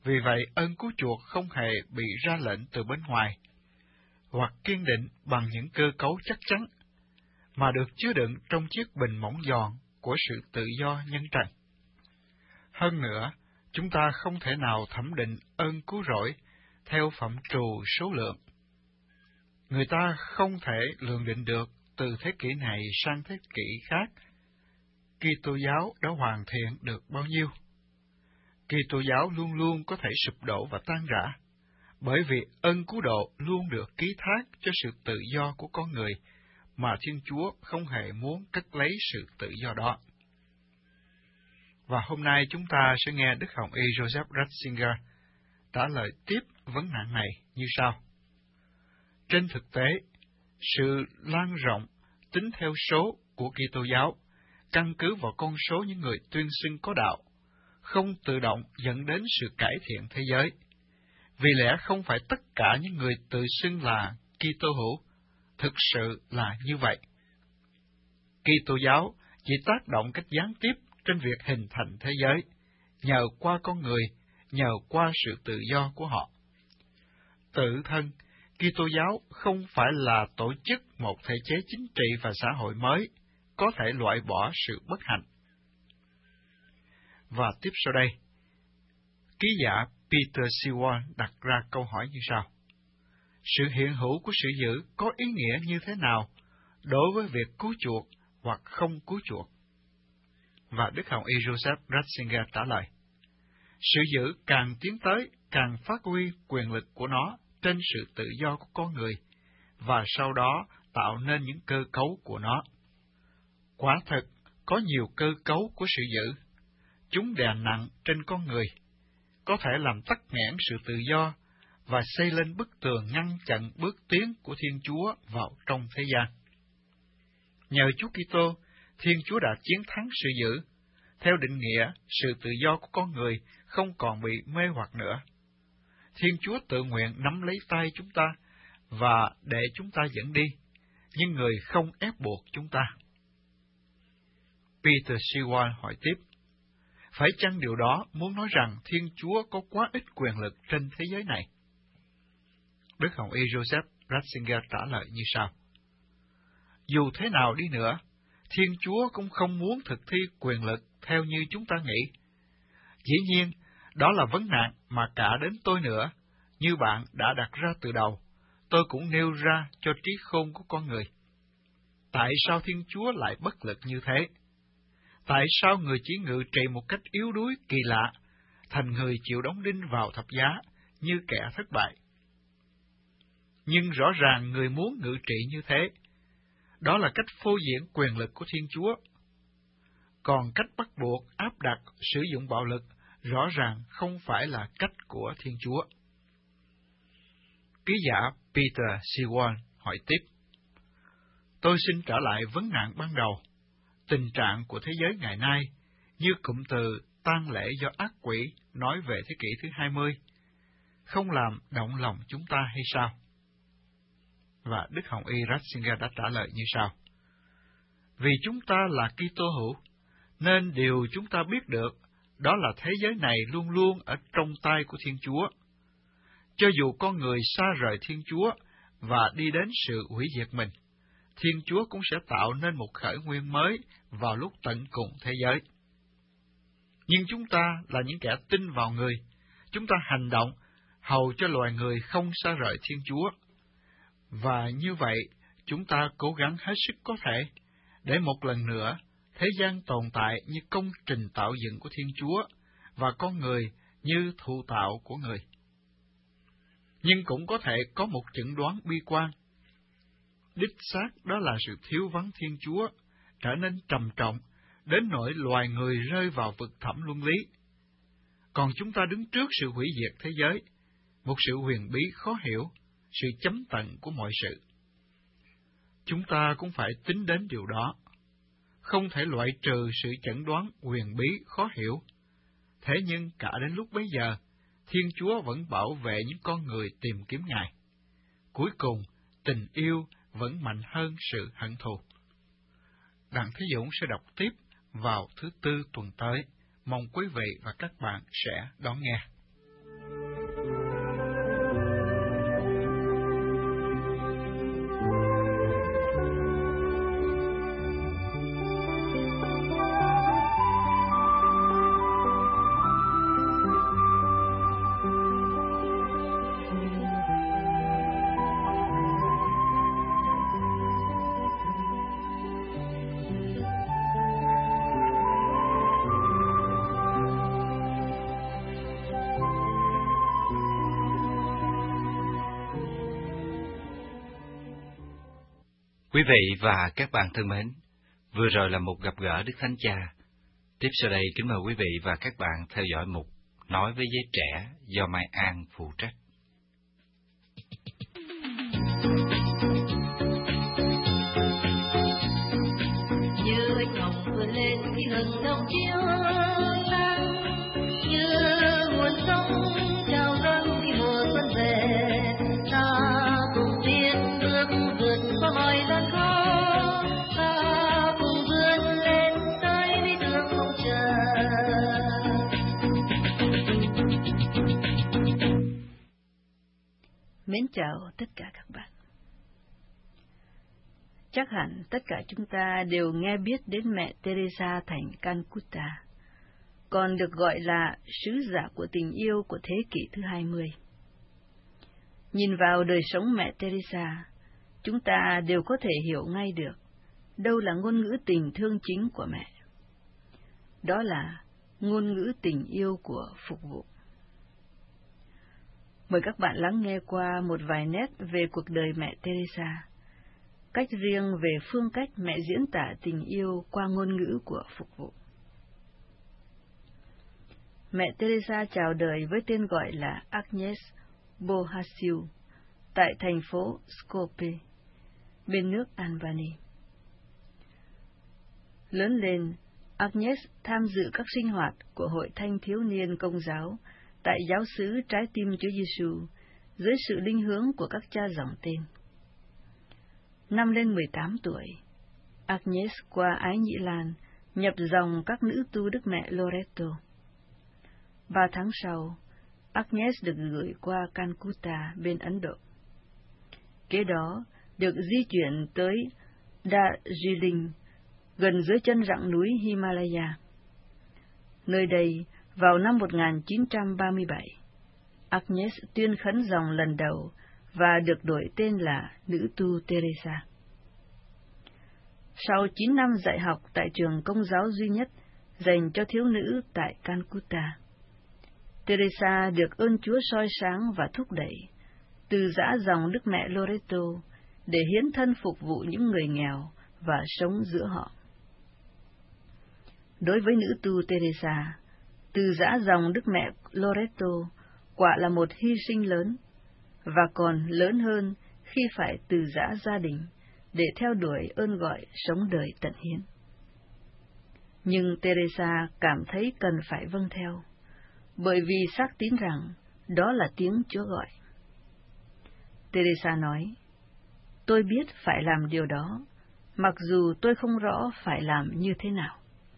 Vì vậy, ơn cứu chuộc không hề bị ra lệnh từ bên ngoài, hoặc kiên định bằng những cơ cấu chắc chắn, mà được chứa đựng trong chiếc bình mỏng giòn của sự tự do nhân trần. Hơn nữa, chúng ta không thể nào thẩm định ơn cứu rỗi theo phạm trù số lượng. Người ta không thể lượng định được từ thế kỷ này sang thế kỷ khác, Kitô giáo đã hoàn thiện được bao nhiêu. Kitô giáo luôn luôn có thể sụp đổ và tan rã, bởi vì ơn cứu độ luôn được ký thác cho sự tự do của con người, mà Thiên Chúa không hề muốn cất lấy sự tự do đó. Và hôm nay chúng ta sẽ nghe Đức Hồng Y Joseph Ratzinger trả lời tiếp vấn nạn này như sau. Trên thực tế, sự lan rộng tính theo số của Kitô giáo căn cứ vào con số những người tuyên xưng có đạo, không tự động dẫn đến sự cải thiện thế giới. Vì lẽ không phải tất cả những người tự xưng là Kitô hữu thực sự là như vậy. Kitô giáo chỉ tác động cách gián tiếp trên việc hình thành thế giới, nhờ qua con người, nhờ qua sự tự do của họ. Tự thân, Kitô giáo không phải là tổ chức một thể chế chính trị và xã hội mới, có thể loại bỏ sự bất hạnh. Và tiếp sau đây, ký giả Peter Sewell đặt ra câu hỏi như sau. Sự hiện hữu của sự dữ có ý nghĩa như thế nào đối với việc cứu chuộc hoặc không cứu chuộc? Và Đức Hồng Y Joseph Ratzinger trả lời, sự dữ càng tiến tới, càng phát huy quyền lực của nó trên sự tự do của con người, và sau đó tạo nên những cơ cấu của nó. Quả thực, có nhiều cơ cấu của sự dữ. Chúng đè nặng trên con người, có thể làm tắc nghẽn sự tự do và xây lên bức tường ngăn chặn bước tiến của Thiên Chúa vào trong thế gian. Nhờ Chúa Kitô, Thiên Chúa đã chiến thắng sự dữ. Theo định nghĩa, sự tự do của con người không còn bị mê hoặc nữa. Thiên Chúa tự nguyện nắm lấy tay chúng ta và để chúng ta dẫn đi, nhưng người không ép buộc chúng ta. Peter Sewell hỏi tiếp, phải chăng điều đó muốn nói rằng Thiên Chúa có quá ít quyền lực trên thế giới này? Đức Hồng Y Joseph Ratzinger trả lời như sau. Dù thế nào đi nữa, Thiên Chúa cũng không muốn thực thi quyền lực theo như chúng ta nghĩ. Dĩ nhiên, đó là vấn nạn mà cả đến tôi nữa, như bạn đã đặt ra từ đầu, tôi cũng nêu ra cho trí khôn của con người. Tại sao Thiên Chúa lại bất lực như thế? Tại sao người chỉ ngự trị một cách yếu đuối kỳ lạ, thành người chịu đóng đinh vào thập giá như kẻ thất bại? Nhưng rõ ràng người muốn ngự trị như thế, đó là cách phô diễn quyền lực của Thiên Chúa. Còn cách bắt buộc, áp đặt, sử dụng bạo lực, rõ ràng không phải là cách của Thiên Chúa. Ký giả Peter Sewell hỏi tiếp, tôi xin trở lại vấn nạn ban đầu. Tình trạng của thế giới ngày nay, như cụm từ tang lễ do ác quỷ nói về thế kỷ thứ 20, không làm động lòng chúng ta hay sao? Và Đức Hồng Y Ratzinger đã trả lời như sau. Vì chúng ta là Kitô hữu, nên điều chúng ta biết được đó là thế giới này luôn luôn ở trong tay của Thiên Chúa. Cho dù con người xa rời Thiên Chúa và đi đến sự hủy diệt mình, Thiên Chúa cũng sẽ tạo nên một khởi nguyên mới vào lúc tận cùng thế giới. Nhưng chúng ta là những kẻ tin vào người, chúng ta hành động hầu cho loài người không xa rời Thiên Chúa. Và như vậy, chúng ta cố gắng hết sức có thể, để một lần nữa, thế gian tồn tại như công trình tạo dựng của Thiên Chúa, và con người như thụ tạo của người. Nhưng cũng có thể có một chẩn đoán bi quan. Đích xác đó là sự thiếu vắng Thiên Chúa, trở nên trầm trọng, đến nỗi loài người rơi vào vực thẳm luân lý. Còn chúng ta đứng trước sự hủy diệt thế giới, một sự huyền bí khó hiểu, sự chấm tận của mọi sự. Chúng ta cũng phải tính đến điều đó. Không thể loại trừ sự chẩn đoán huyền bí khó hiểu. Thế nhưng cả đến lúc bấy giờ, Thiên Chúa vẫn bảo vệ những con người tìm kiếm Ngài. Cuối cùng, tình yêu vẫn mạnh hơn sự hận thù. Đặng Thế Dũng sẽ đọc tiếp vào thứ Tư tuần tới. Mong quý vị và các bạn sẽ đón nghe. Quý vị và các bạn thân mến, vừa rồi là một gặp gỡ Đức Thánh Cha. Tiếp sau đây kính mời quý vị và các bạn theo dõi mục Nói với giới trẻ do Mai An phụ trách. Như ánh hồng vươn lên khi hừng đông chiếu sáng, như nguồn sông trào dâng khi mùa xuân về, ta cùng tiến bước vượt qua mọi gian khó, ta cùng vươn lên tới lý tưởng không chờ. Mến chào tất cả các bạn. Chắc hẳn tất cả chúng ta đều nghe biết đến mẹ Teresa thành Calcutta, còn được gọi là sứ giả của tình yêu của thế kỷ thứ 20. Nhìn vào đời sống mẹ Teresa, chúng ta đều có thể hiểu ngay được đâu là ngôn ngữ tình thương chính của mẹ. Đó là ngôn ngữ tình yêu của phục vụ. Mời các bạn lắng nghe qua một vài nét về cuộc đời mẹ Teresa, cách riêng về phương cách mẹ diễn tả tình yêu qua ngôn ngữ của phục vụ. Mẹ Teresa chào đời với tên gọi là Agnes Bohasiu tại thành phố Skopje, bên nước Albania. Lớn lên, Agnes tham dự các sinh hoạt của Hội Thanh Thiếu Niên Công giáo tại giáo xứ Trái Tim Chúa Giêsu dưới sự linh hướng của các cha dòng tên. Năm lên 18 tuổi, Agnes qua Ái Nhĩ Lan nhập dòng các nữ tu Đức Mẹ Loreto. 3 tháng sau, Agnes được gửi qua Calcutta bên Ấn Độ. Kế đó, được di chuyển tới Darjeeling, gần dưới chân rặng núi Himalaya. Nơi đây, vào năm 1937, Agnes tuyên khấn dòng lần đầu và được đổi tên là Nữ tu Teresa. Sau 9 năm dạy học tại trường công giáo duy nhất dành cho thiếu nữ tại Calcutta, Teresa được ơn Chúa soi sáng và thúc đẩy, từ giã dòng Đức Mẹ Loreto để hiến thân phục vụ những người nghèo và sống giữa họ. Đối với nữ tu Teresa, từ giã dòng Đức Mẹ Loreto quả là một hy sinh lớn, và còn lớn hơn khi phải từ giã gia đình để theo đuổi ơn gọi sống đời tận hiến. Nhưng Teresa cảm thấy cần phải vâng theo, bởi vì xác tín rằng đó là tiếng Chúa gọi. Teresa nói, tôi biết phải làm điều đó, mặc dù tôi không rõ phải làm như thế nào.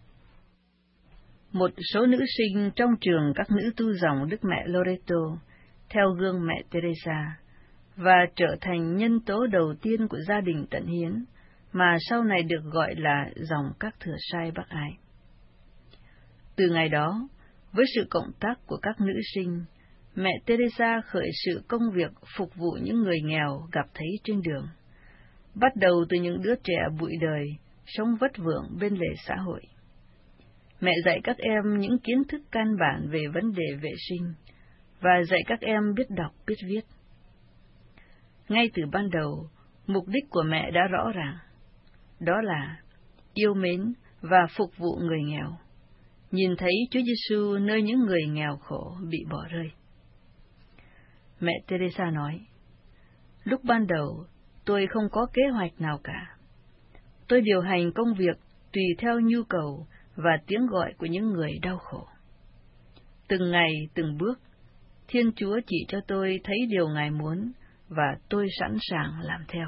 Một số nữ sinh trong trường các nữ tu dòng Đức Mẹ Loreto theo gương mẹ Teresa và trở thành nhân tố đầu tiên của gia đình tận hiến, mà sau này được gọi là dòng các thừa sai Bác Ái. Từ ngày đó, với sự cộng tác của các nữ sinh, mẹ Teresa khởi sự công việc phục vụ những người nghèo gặp thấy trên đường, bắt đầu từ những đứa trẻ bụi đời, sống vất vưởng bên lề xã hội. Mẹ dạy các em những kiến thức căn bản về vấn đề vệ sinh, và dạy các em biết đọc, biết viết. Ngay từ ban đầu, mục đích của mẹ đã rõ ràng, đó là yêu mến và phục vụ người nghèo, nhìn thấy Chúa Giêsu nơi những người nghèo khổ bị bỏ rơi. Mẹ Teresa nói, lúc ban đầu, tôi không có kế hoạch nào cả. Tôi điều hành công việc tùy theo nhu cầu và tiếng gọi của những người đau khổ. Từng ngày, từng bước, Thiên Chúa chỉ cho tôi thấy điều Ngài muốn, và tôi sẵn sàng làm theo.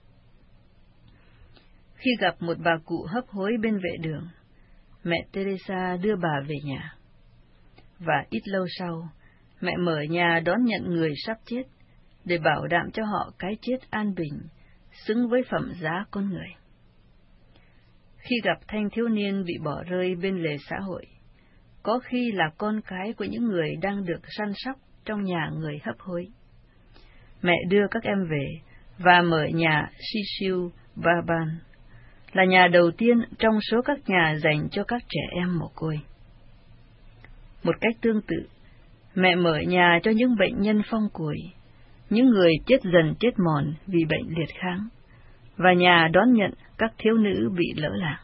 Khi gặp một bà cụ hấp hối bên vệ đường, mẹ Teresa đưa bà về nhà. Và ít lâu sau, mẹ mở nhà đón nhận người sắp chết, để bảo đảm cho họ cái chết an bình, xứng với phẩm giá con người. Khi gặp thanh thiếu niên bị bỏ rơi bên lề xã hội, có khi là con cái của những người đang được săn sóc trong nhà người hấp hối, mẹ đưa các em về và mở nhà Sisiu Baban, là nhà đầu tiên trong số các nhà dành cho các trẻ em mồ côi. Một cách tương tự, mẹ mở nhà cho những bệnh nhân phong cùi, những người chết dần chết mòn vì bệnh liệt kháng, và nhà đón nhận các thiếu nữ bị lỡ làng.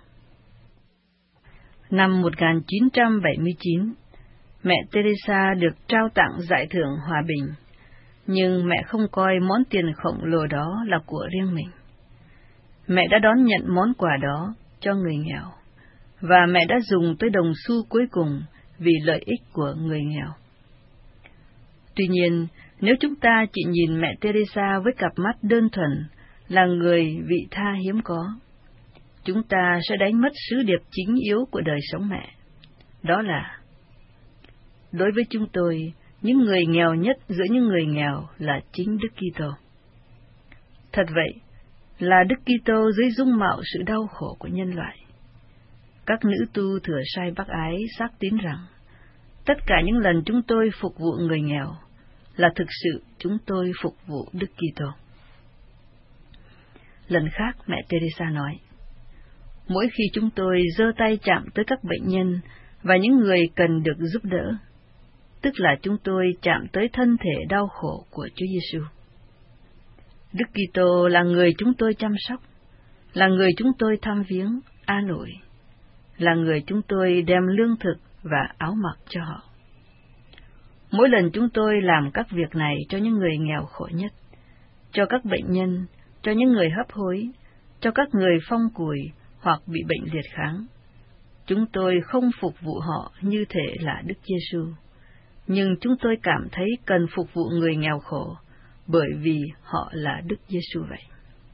Năm 1979, mẹ Teresa được trao tặng giải thưởng Hòa Bình, nhưng mẹ không coi món tiền khổng lồ đó là của riêng mình. Mẹ đã đón nhận món quà đó cho người nghèo, và mẹ đã dùng tới đồng xu cuối cùng vì lợi ích của người nghèo. Tuy nhiên, nếu chúng ta chỉ nhìn mẹ Teresa với cặp mắt đơn thuần là người vị tha hiếm có, chúng ta sẽ đánh mất sứ điệp chính yếu của đời sống mẹ. Đó là, đối với chúng tôi, những người nghèo nhất giữa những người nghèo là chính Đức Kitô. Thật vậy, là Đức Kitô dưới dung mạo sự đau khổ của nhân loại. Các nữ tu thừa sai bác ái xác tín rằng, tất cả những lần chúng tôi phục vụ người nghèo là thực sự chúng tôi phục vụ Đức Kitô. Lần khác, mẹ Teresa nói, mỗi khi chúng tôi giơ tay chạm tới các bệnh nhân và những người cần được giúp đỡ, tức là chúng tôi chạm tới thân thể đau khổ của Chúa Giêsu. Đức Kitô là người chúng tôi chăm sóc, là người chúng tôi thăm viếng, an ủi, là người chúng tôi đem lương thực và áo mặc cho họ. Mỗi lần chúng tôi làm các việc này cho những người nghèo khổ nhất, cho các bệnh nhân, cho những người hấp hối, cho các người phong cùi hoặc bị bệnh liệt kháng, chúng tôi không phục vụ họ như thể là Đức Giêsu, nhưng chúng tôi cảm thấy cần phục vụ người nghèo khổ bởi vì họ là Đức Giêsu vậy.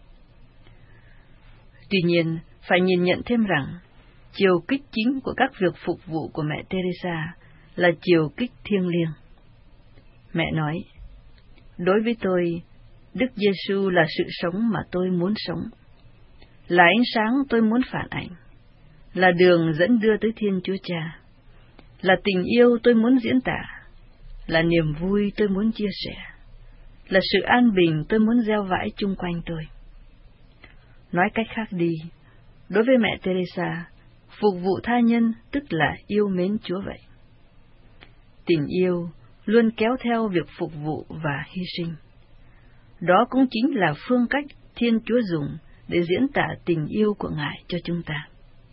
Tuy nhiên, phải nhìn nhận thêm rằng, chiều kích chính của các việc phục vụ của mẹ Teresa là chiều kích thiêng liêng. Mẹ nói, đối với tôi, Đức Giêsu là sự sống mà tôi muốn sống, là ánh sáng tôi muốn phản ảnh, là đường dẫn đưa tới Thiên Chúa Cha, là tình yêu tôi muốn diễn tả, là niềm vui tôi muốn chia sẻ, là sự an bình tôi muốn gieo vãi chung quanh tôi. Nói cách khác đi, đối với mẹ Teresa, phục vụ tha nhân tức là yêu mến Chúa vậy. Tình yêu luôn kéo theo việc phục vụ và hy sinh. Đó cũng chính là phương cách Thiên Chúa dùng để diễn tả tình yêu của Ngài cho chúng ta.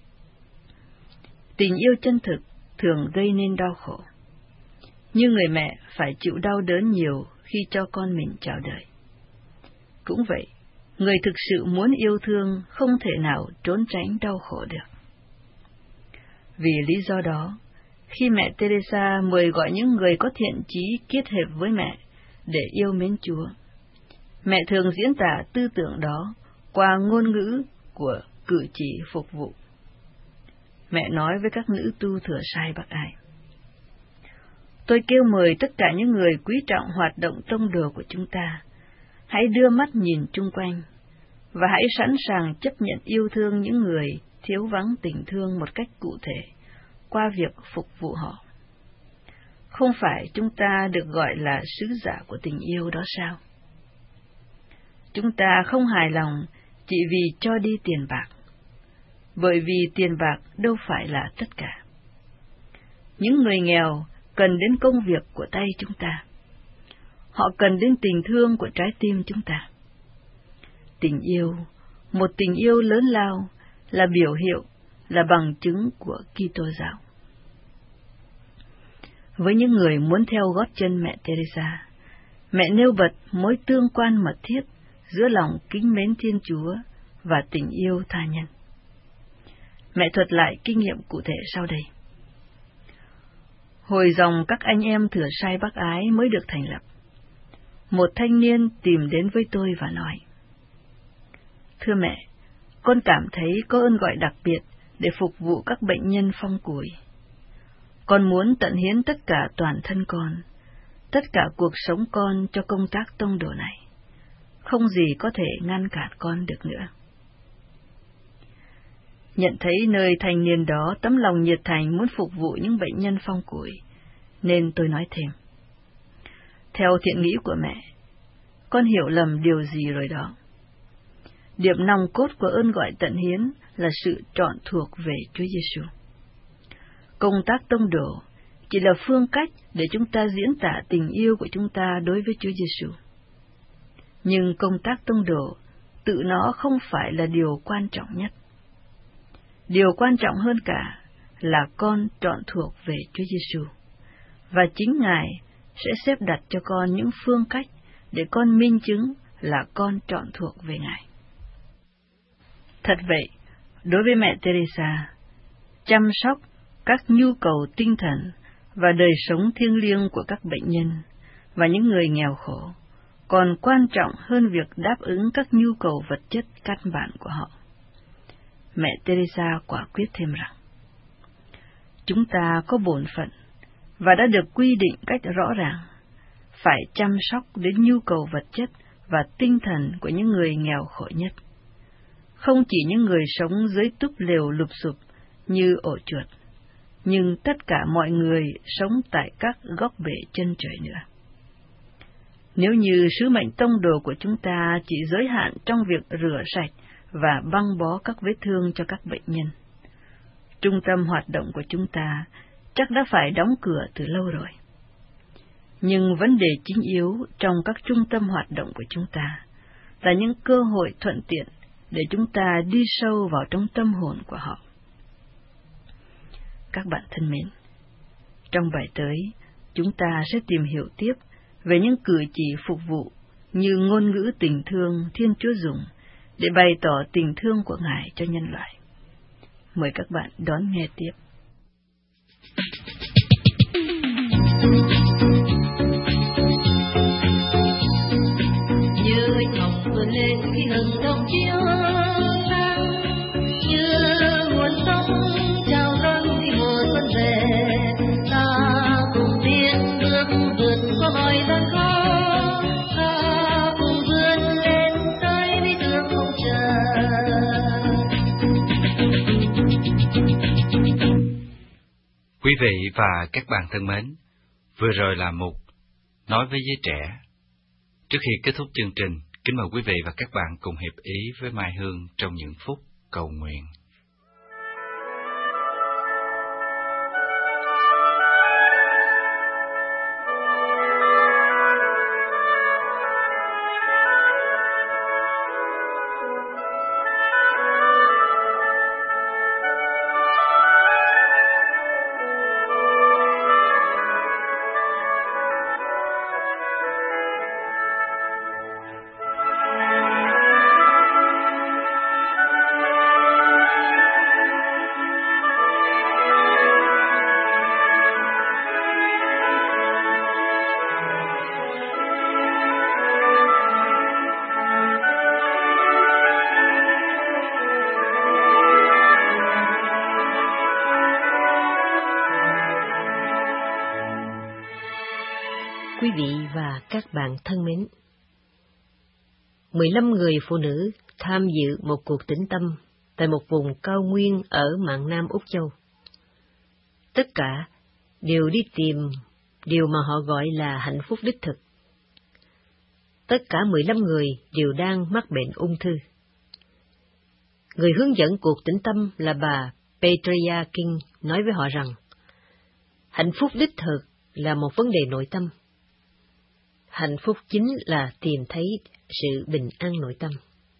Tình yêu chân thực thường gây nên đau khổ. Như người mẹ phải chịu đau đớn nhiều khi cho con mình chào đời. Cũng vậy, người thực sự muốn yêu thương không thể nào trốn tránh đau khổ được. Vì lý do đó, khi mẹ Teresa mời gọi những người có thiện chí kết hợp với mẹ để yêu mến Chúa, mẹ thường diễn tả tư tưởng đó qua ngôn ngữ của cử chỉ phục vụ. Mẹ nói với các nữ tu thừa sai bác ái, tôi kêu mời tất cả những người quý trọng hoạt động tông đồ của chúng ta, hãy đưa mắt nhìn chung quanh, và hãy sẵn sàng chấp nhận yêu thương những người thiếu vắng tình thương một cách cụ thể, qua việc phục vụ họ. Không phải chúng ta được gọi là sứ giả của tình yêu đó sao? Chúng ta không hài lòng chỉ vì cho đi tiền bạc, bởi vì tiền bạc đâu phải là tất cả. Những người nghèo cần đến công việc của tay chúng ta. Họ cần đến tình thương của trái tim chúng ta. Tình yêu, một tình yêu lớn lao, là biểu hiệu, là bằng chứng của Kitô giáo. Với những người muốn theo gót chân mẹ Teresa, mẹ nêu bật mối tương quan mật thiết giữa lòng kính mến Thiên Chúa và tình yêu tha nhân. Mẹ thuật lại kinh nghiệm cụ thể sau đây. Hồi dòng các anh em thừa sai bác ái mới được thành lập, một thanh niên tìm đến với tôi và nói, thưa mẹ, con cảm thấy có ơn gọi đặc biệt để phục vụ các bệnh nhân phong cùi. Con muốn tận hiến tất cả toàn thân con, tất cả cuộc sống con cho công tác tông đồ này. Không gì có thể ngăn cản con được nữa. Nhận thấy nơi thanh niên đó tấm lòng nhiệt thành muốn phục vụ những bệnh nhân phong cùi, nên tôi nói thêm. Theo thiện nghĩ của mẹ, con hiểu lầm điều gì rồi đó. Điểm nòng cốt của ơn gọi tận hiến là sự trọn thuộc về Chúa Giêsu. Công tác tông đồ chỉ là phương cách để chúng ta diễn tả tình yêu của chúng ta đối với Chúa Giêsu. Nhưng công tác tông đồ tự nó không phải là điều quan trọng nhất. Điều quan trọng hơn cả là con trọn thuộc về Chúa Giêsu, và chính Ngài sẽ xếp đặt cho con những phương cách để con minh chứng là con trọn thuộc về Ngài. Thật vậy, đối với mẹ Teresa, chăm sóc các nhu cầu tinh thần và đời sống thiêng liêng của các bệnh nhân và những người nghèo khổ còn quan trọng hơn việc đáp ứng các nhu cầu vật chất căn bản của họ. Mẹ Teresa quả quyết thêm rằng, chúng ta có bổn phận và đã được quy định cách rõ ràng, phải chăm sóc đến nhu cầu vật chất và tinh thần của những người nghèo khổ nhất. Không chỉ những người sống dưới túp lều lụp xụp như ổ chuột, nhưng tất cả mọi người sống tại các góc bể chân trời nữa. Nếu như sứ mệnh tông đồ của chúng ta chỉ giới hạn trong việc rửa sạch và băng bó các vết thương cho các bệnh nhân, trung tâm hoạt động của chúng ta chắc đã phải đóng cửa từ lâu rồi. Nhưng vấn đề chính yếu trong các trung tâm hoạt động của chúng ta là những cơ hội thuận tiện để chúng ta đi sâu vào trong tâm hồn của họ. Các bạn thân mến, trong bài tới, chúng ta sẽ tìm hiểu tiếp về những cử chỉ phục vụ như ngôn ngữ tình thương Thiên Chúa dùng để bày tỏ tình thương của Ngài cho nhân loại. Mời các bạn đón nghe tiếp. Như ánh hồng vươn lên khi hừng đông chiếu sáng, như nguồn sông trào dâng khi mùa xuân về, ta cùng tiến bước vượt qua mọi gian khó, ta cùng vươn lên tới bí thương không chờ. Quý vị và các bạn thân mến, vừa rồi là mục Nói với giới trẻ. Trước khi kết thúc chương trình, kính mời quý vị và các bạn cùng hiệp ý với Mai Hương trong những phút cầu nguyện. Quý vị và các bạn thân mến, 15 người phụ nữ tham dự một cuộc tĩnh tâm tại một vùng cao nguyên ở mạn Nam Úc Châu. Tất cả đều đi tìm điều mà họ gọi là hạnh phúc đích thực. Tất cả 15 người đều đang mắc bệnh ung thư. Người hướng dẫn cuộc tĩnh tâm là bà Petria King nói với họ rằng, hạnh phúc đích thực là một vấn đề nội tâm. Hạnh phúc chính là tìm thấy sự bình an nội tâm.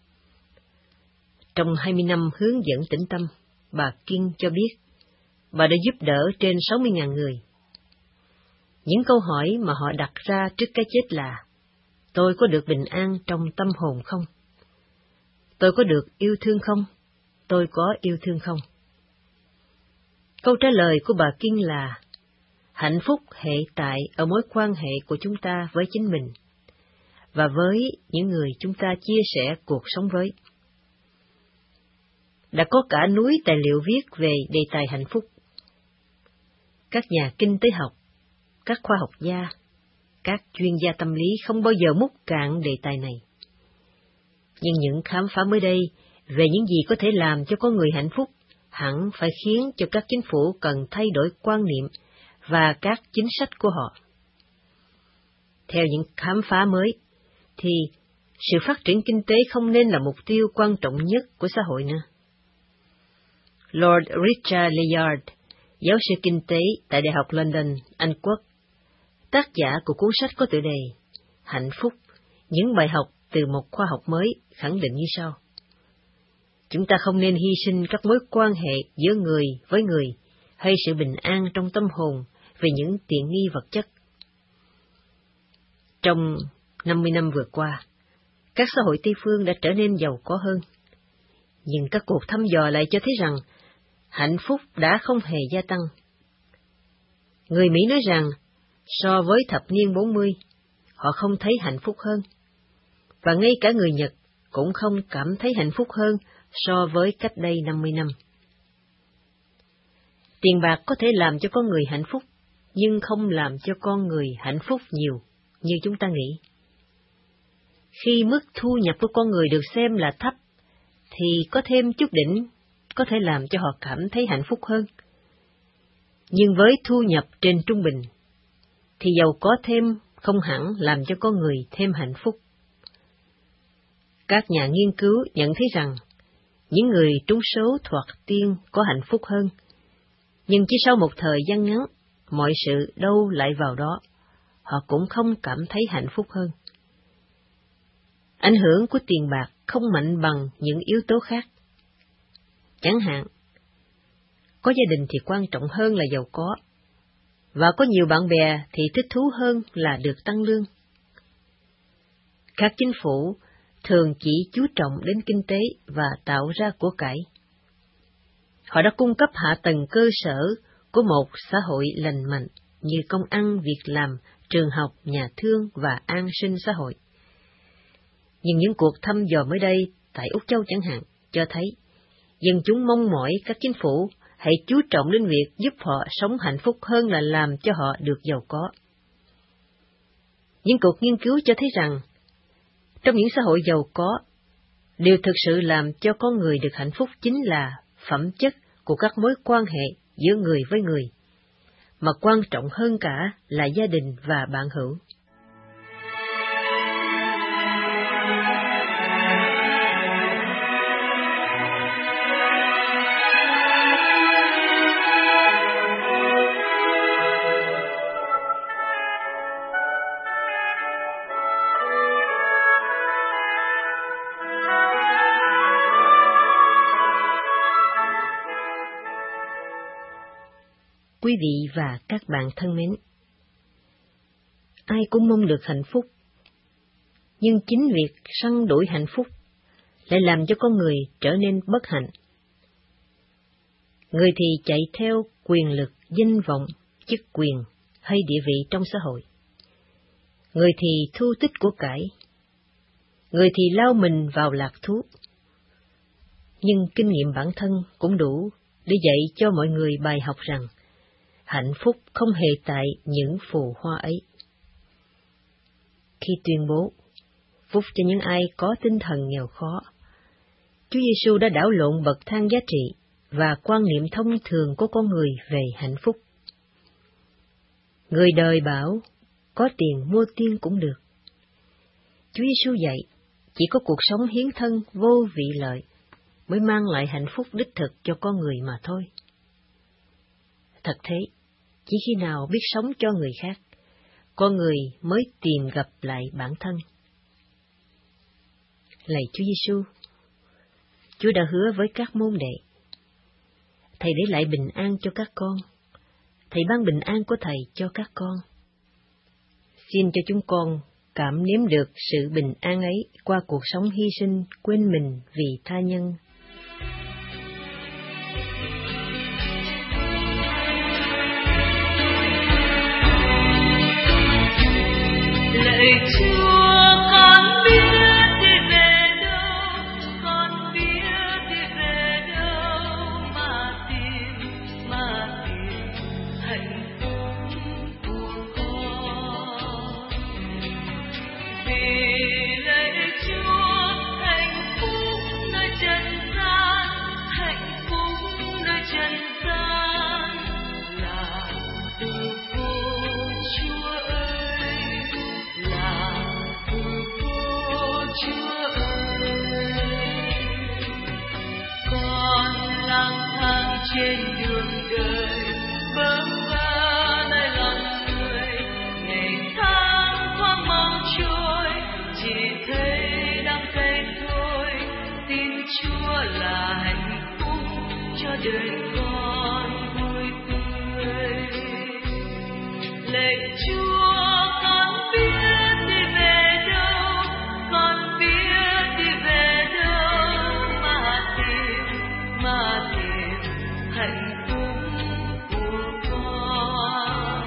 Trong 20 năm hướng dẫn tĩnh tâm, bà King cho biết, bà đã giúp đỡ trên 60.000 người. Những câu hỏi mà họ đặt ra trước cái chết là, tôi có được bình an trong tâm hồn không? Tôi có được yêu thương không? Tôi có yêu thương không? Câu trả lời của bà King là, hạnh phúc hệ tại ở mối quan hệ của chúng ta với chính mình, và với những người chúng ta chia sẻ cuộc sống với. Đã có cả núi tài liệu viết về đề tài hạnh phúc. Các nhà kinh tế học, các khoa học gia, các chuyên gia tâm lý không bao giờ múc cạn đề tài này. Nhưng những khám phá mới đây về những gì có thể làm cho con người hạnh phúc hẳn phải khiến cho các chính phủ cần thay đổi quan niệm và các chính sách của họ. Theo những khám phá mới, thì sự phát triển kinh tế không nên là mục tiêu quan trọng nhất của xã hội nữa. Lord Richard Layard, giáo sư kinh tế tại Đại học London, Anh Quốc, tác giả của cuốn sách có tựa đề Hạnh phúc, những bài học từ một khoa học mới khẳng định như sau. Chúng ta không nên hy sinh các mối quan hệ giữa người với người hay sự bình an trong tâm hồn về những tiện nghi vật chất. Trong 50 năm vừa qua, các xã hội Tây phương đã trở nên giàu có hơn, nhưng các cuộc thăm dò lại cho thấy rằng hạnh phúc đã không hề gia tăng. Người Mỹ nói rằng, so với thập niên 40, họ không thấy hạnh phúc hơn, và ngay cả người Nhật cũng không cảm thấy hạnh phúc hơn so với cách đây 50 năm. Tiền bạc có thể làm cho con người hạnh phúc, nhưng không làm cho con người hạnh phúc nhiều như chúng ta nghĩ. Khi mức thu nhập của con người được xem là thấp, thì có thêm chút đỉnh có thể làm cho họ cảm thấy hạnh phúc hơn. Nhưng với thu nhập trên trung bình, thì giàu có thêm không hẳn làm cho con người thêm hạnh phúc. Các nhà nghiên cứu nhận thấy rằng, những người trúng số thoạt tiên có hạnh phúc hơn, nhưng chỉ sau một thời gian ngắn, mọi sự đâu lại vào đó, họ cũng không cảm thấy hạnh phúc hơn. Ảnh hưởng của tiền bạc không mạnh bằng những yếu tố khác. Chẳng hạn, có gia đình thì quan trọng hơn là giàu có, và có nhiều bạn bè thì thích thú hơn là được tăng lương. Các chính phủ thường chỉ chú trọng đến kinh tế và tạo ra của cải. Họ đã cung cấp hạ tầng cơ sở của một xã hội lành mạnh như công ăn, việc làm, trường học, nhà thương và an sinh xã hội. Nhưng những cuộc thăm dò mới đây tại Úc Châu chẳng hạn cho thấy, dân chúng mong mỏi các chính phủ hãy chú trọng đến việc giúp họ sống hạnh phúc hơn là làm cho họ được giàu có. Những cuộc nghiên cứu cho thấy rằng, trong những xã hội giàu có, điều thực sự làm cho con người được hạnh phúc chính là phẩm chất của các mối quan hệ giữa người với người, mà quan trọng hơn cả là gia đình và bạn hữu. Quý vị và các bạn thân mến, ai cũng mong được hạnh phúc, nhưng chính việc săn đuổi hạnh phúc lại làm cho con người trở nên bất hạnh. Người thì chạy theo quyền lực, danh vọng, chức quyền hay địa vị trong xã hội. Người thì thu tích của cải. Người thì lao mình vào lạc thú. Nhưng kinh nghiệm bản thân cũng đủ để dạy cho mọi người bài học rằng, hạnh phúc không hề tại những phù hoa ấy. Khi tuyên bố phúc cho những ai có tinh thần nghèo khó, Chúa Giêsu đã đảo lộn bậc thang giá trị và quan niệm thông thường của con người về hạnh phúc. Người đời bảo, có tiền mua tiên cũng được. Chúa Giêsu dạy, chỉ có cuộc sống hiến thân vô vị lợi mới mang lại hạnh phúc đích thực cho con người mà thôi. Thật thế, chỉ khi nào biết sống cho người khác, con người mới tìm gặp lại bản thân. Lạy Chúa Giêsu, Chúa đã hứa với các môn đệ, Thầy để lại bình an cho các con, Thầy ban bình an của Thầy cho các con. Xin cho chúng con cảm nếm được sự bình an ấy qua cuộc sống hy sinh quên mình vì tha nhân. Lạy Chúa, con biết đi về đâu, con biết đi về đâu mà tìm hạnh phúc của con. Vì lạy Chúa, hạnh phúc nơi trần gian, hạnh phúc nơi trần gian là từ vô Chúa ơi. Chúa ơi, con lang thang trên đường đời, bơ vơ nơi lòng người, ngày tháng qua mau trôi, chỉ thấy là hạnh phúc cho đời con vui tươi. Lạy Chúa, con biết đi về đâu, con biết đi về đâu mà tìm hạnh phúc của con.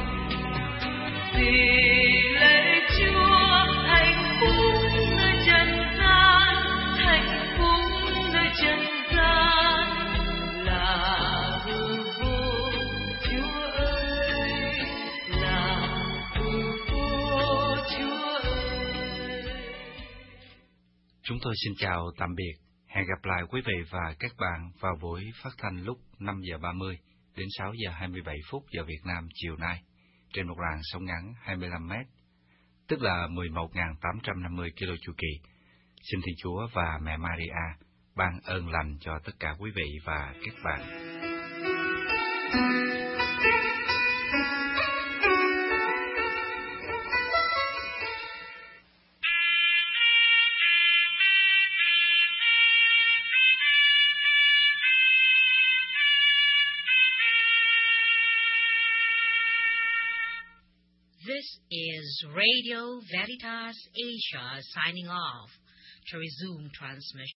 Vì lạy Chúa, hạnh phúc nơi trần gian, hạnh phúc nơi trần gian là hư vô, Chúa ơi, là hư vô, Chúa ơi. Chúng tôi xin chào tạm biệt. Hẹn gặp lại quý vị và các bạn vào buổi phát thanh lúc 5 giờ 30 đến 6 giờ 27 phút giờ Việt Nam chiều nay trên một làn sóng ngắn 25 mét, tức là 11.850 km chu kỳ. Xin Thiên Chúa và Mẹ Maria ban ơn lành cho tất cả quý vị và các bạn. This is Radio Veritas Asia signing off. To resume transmission,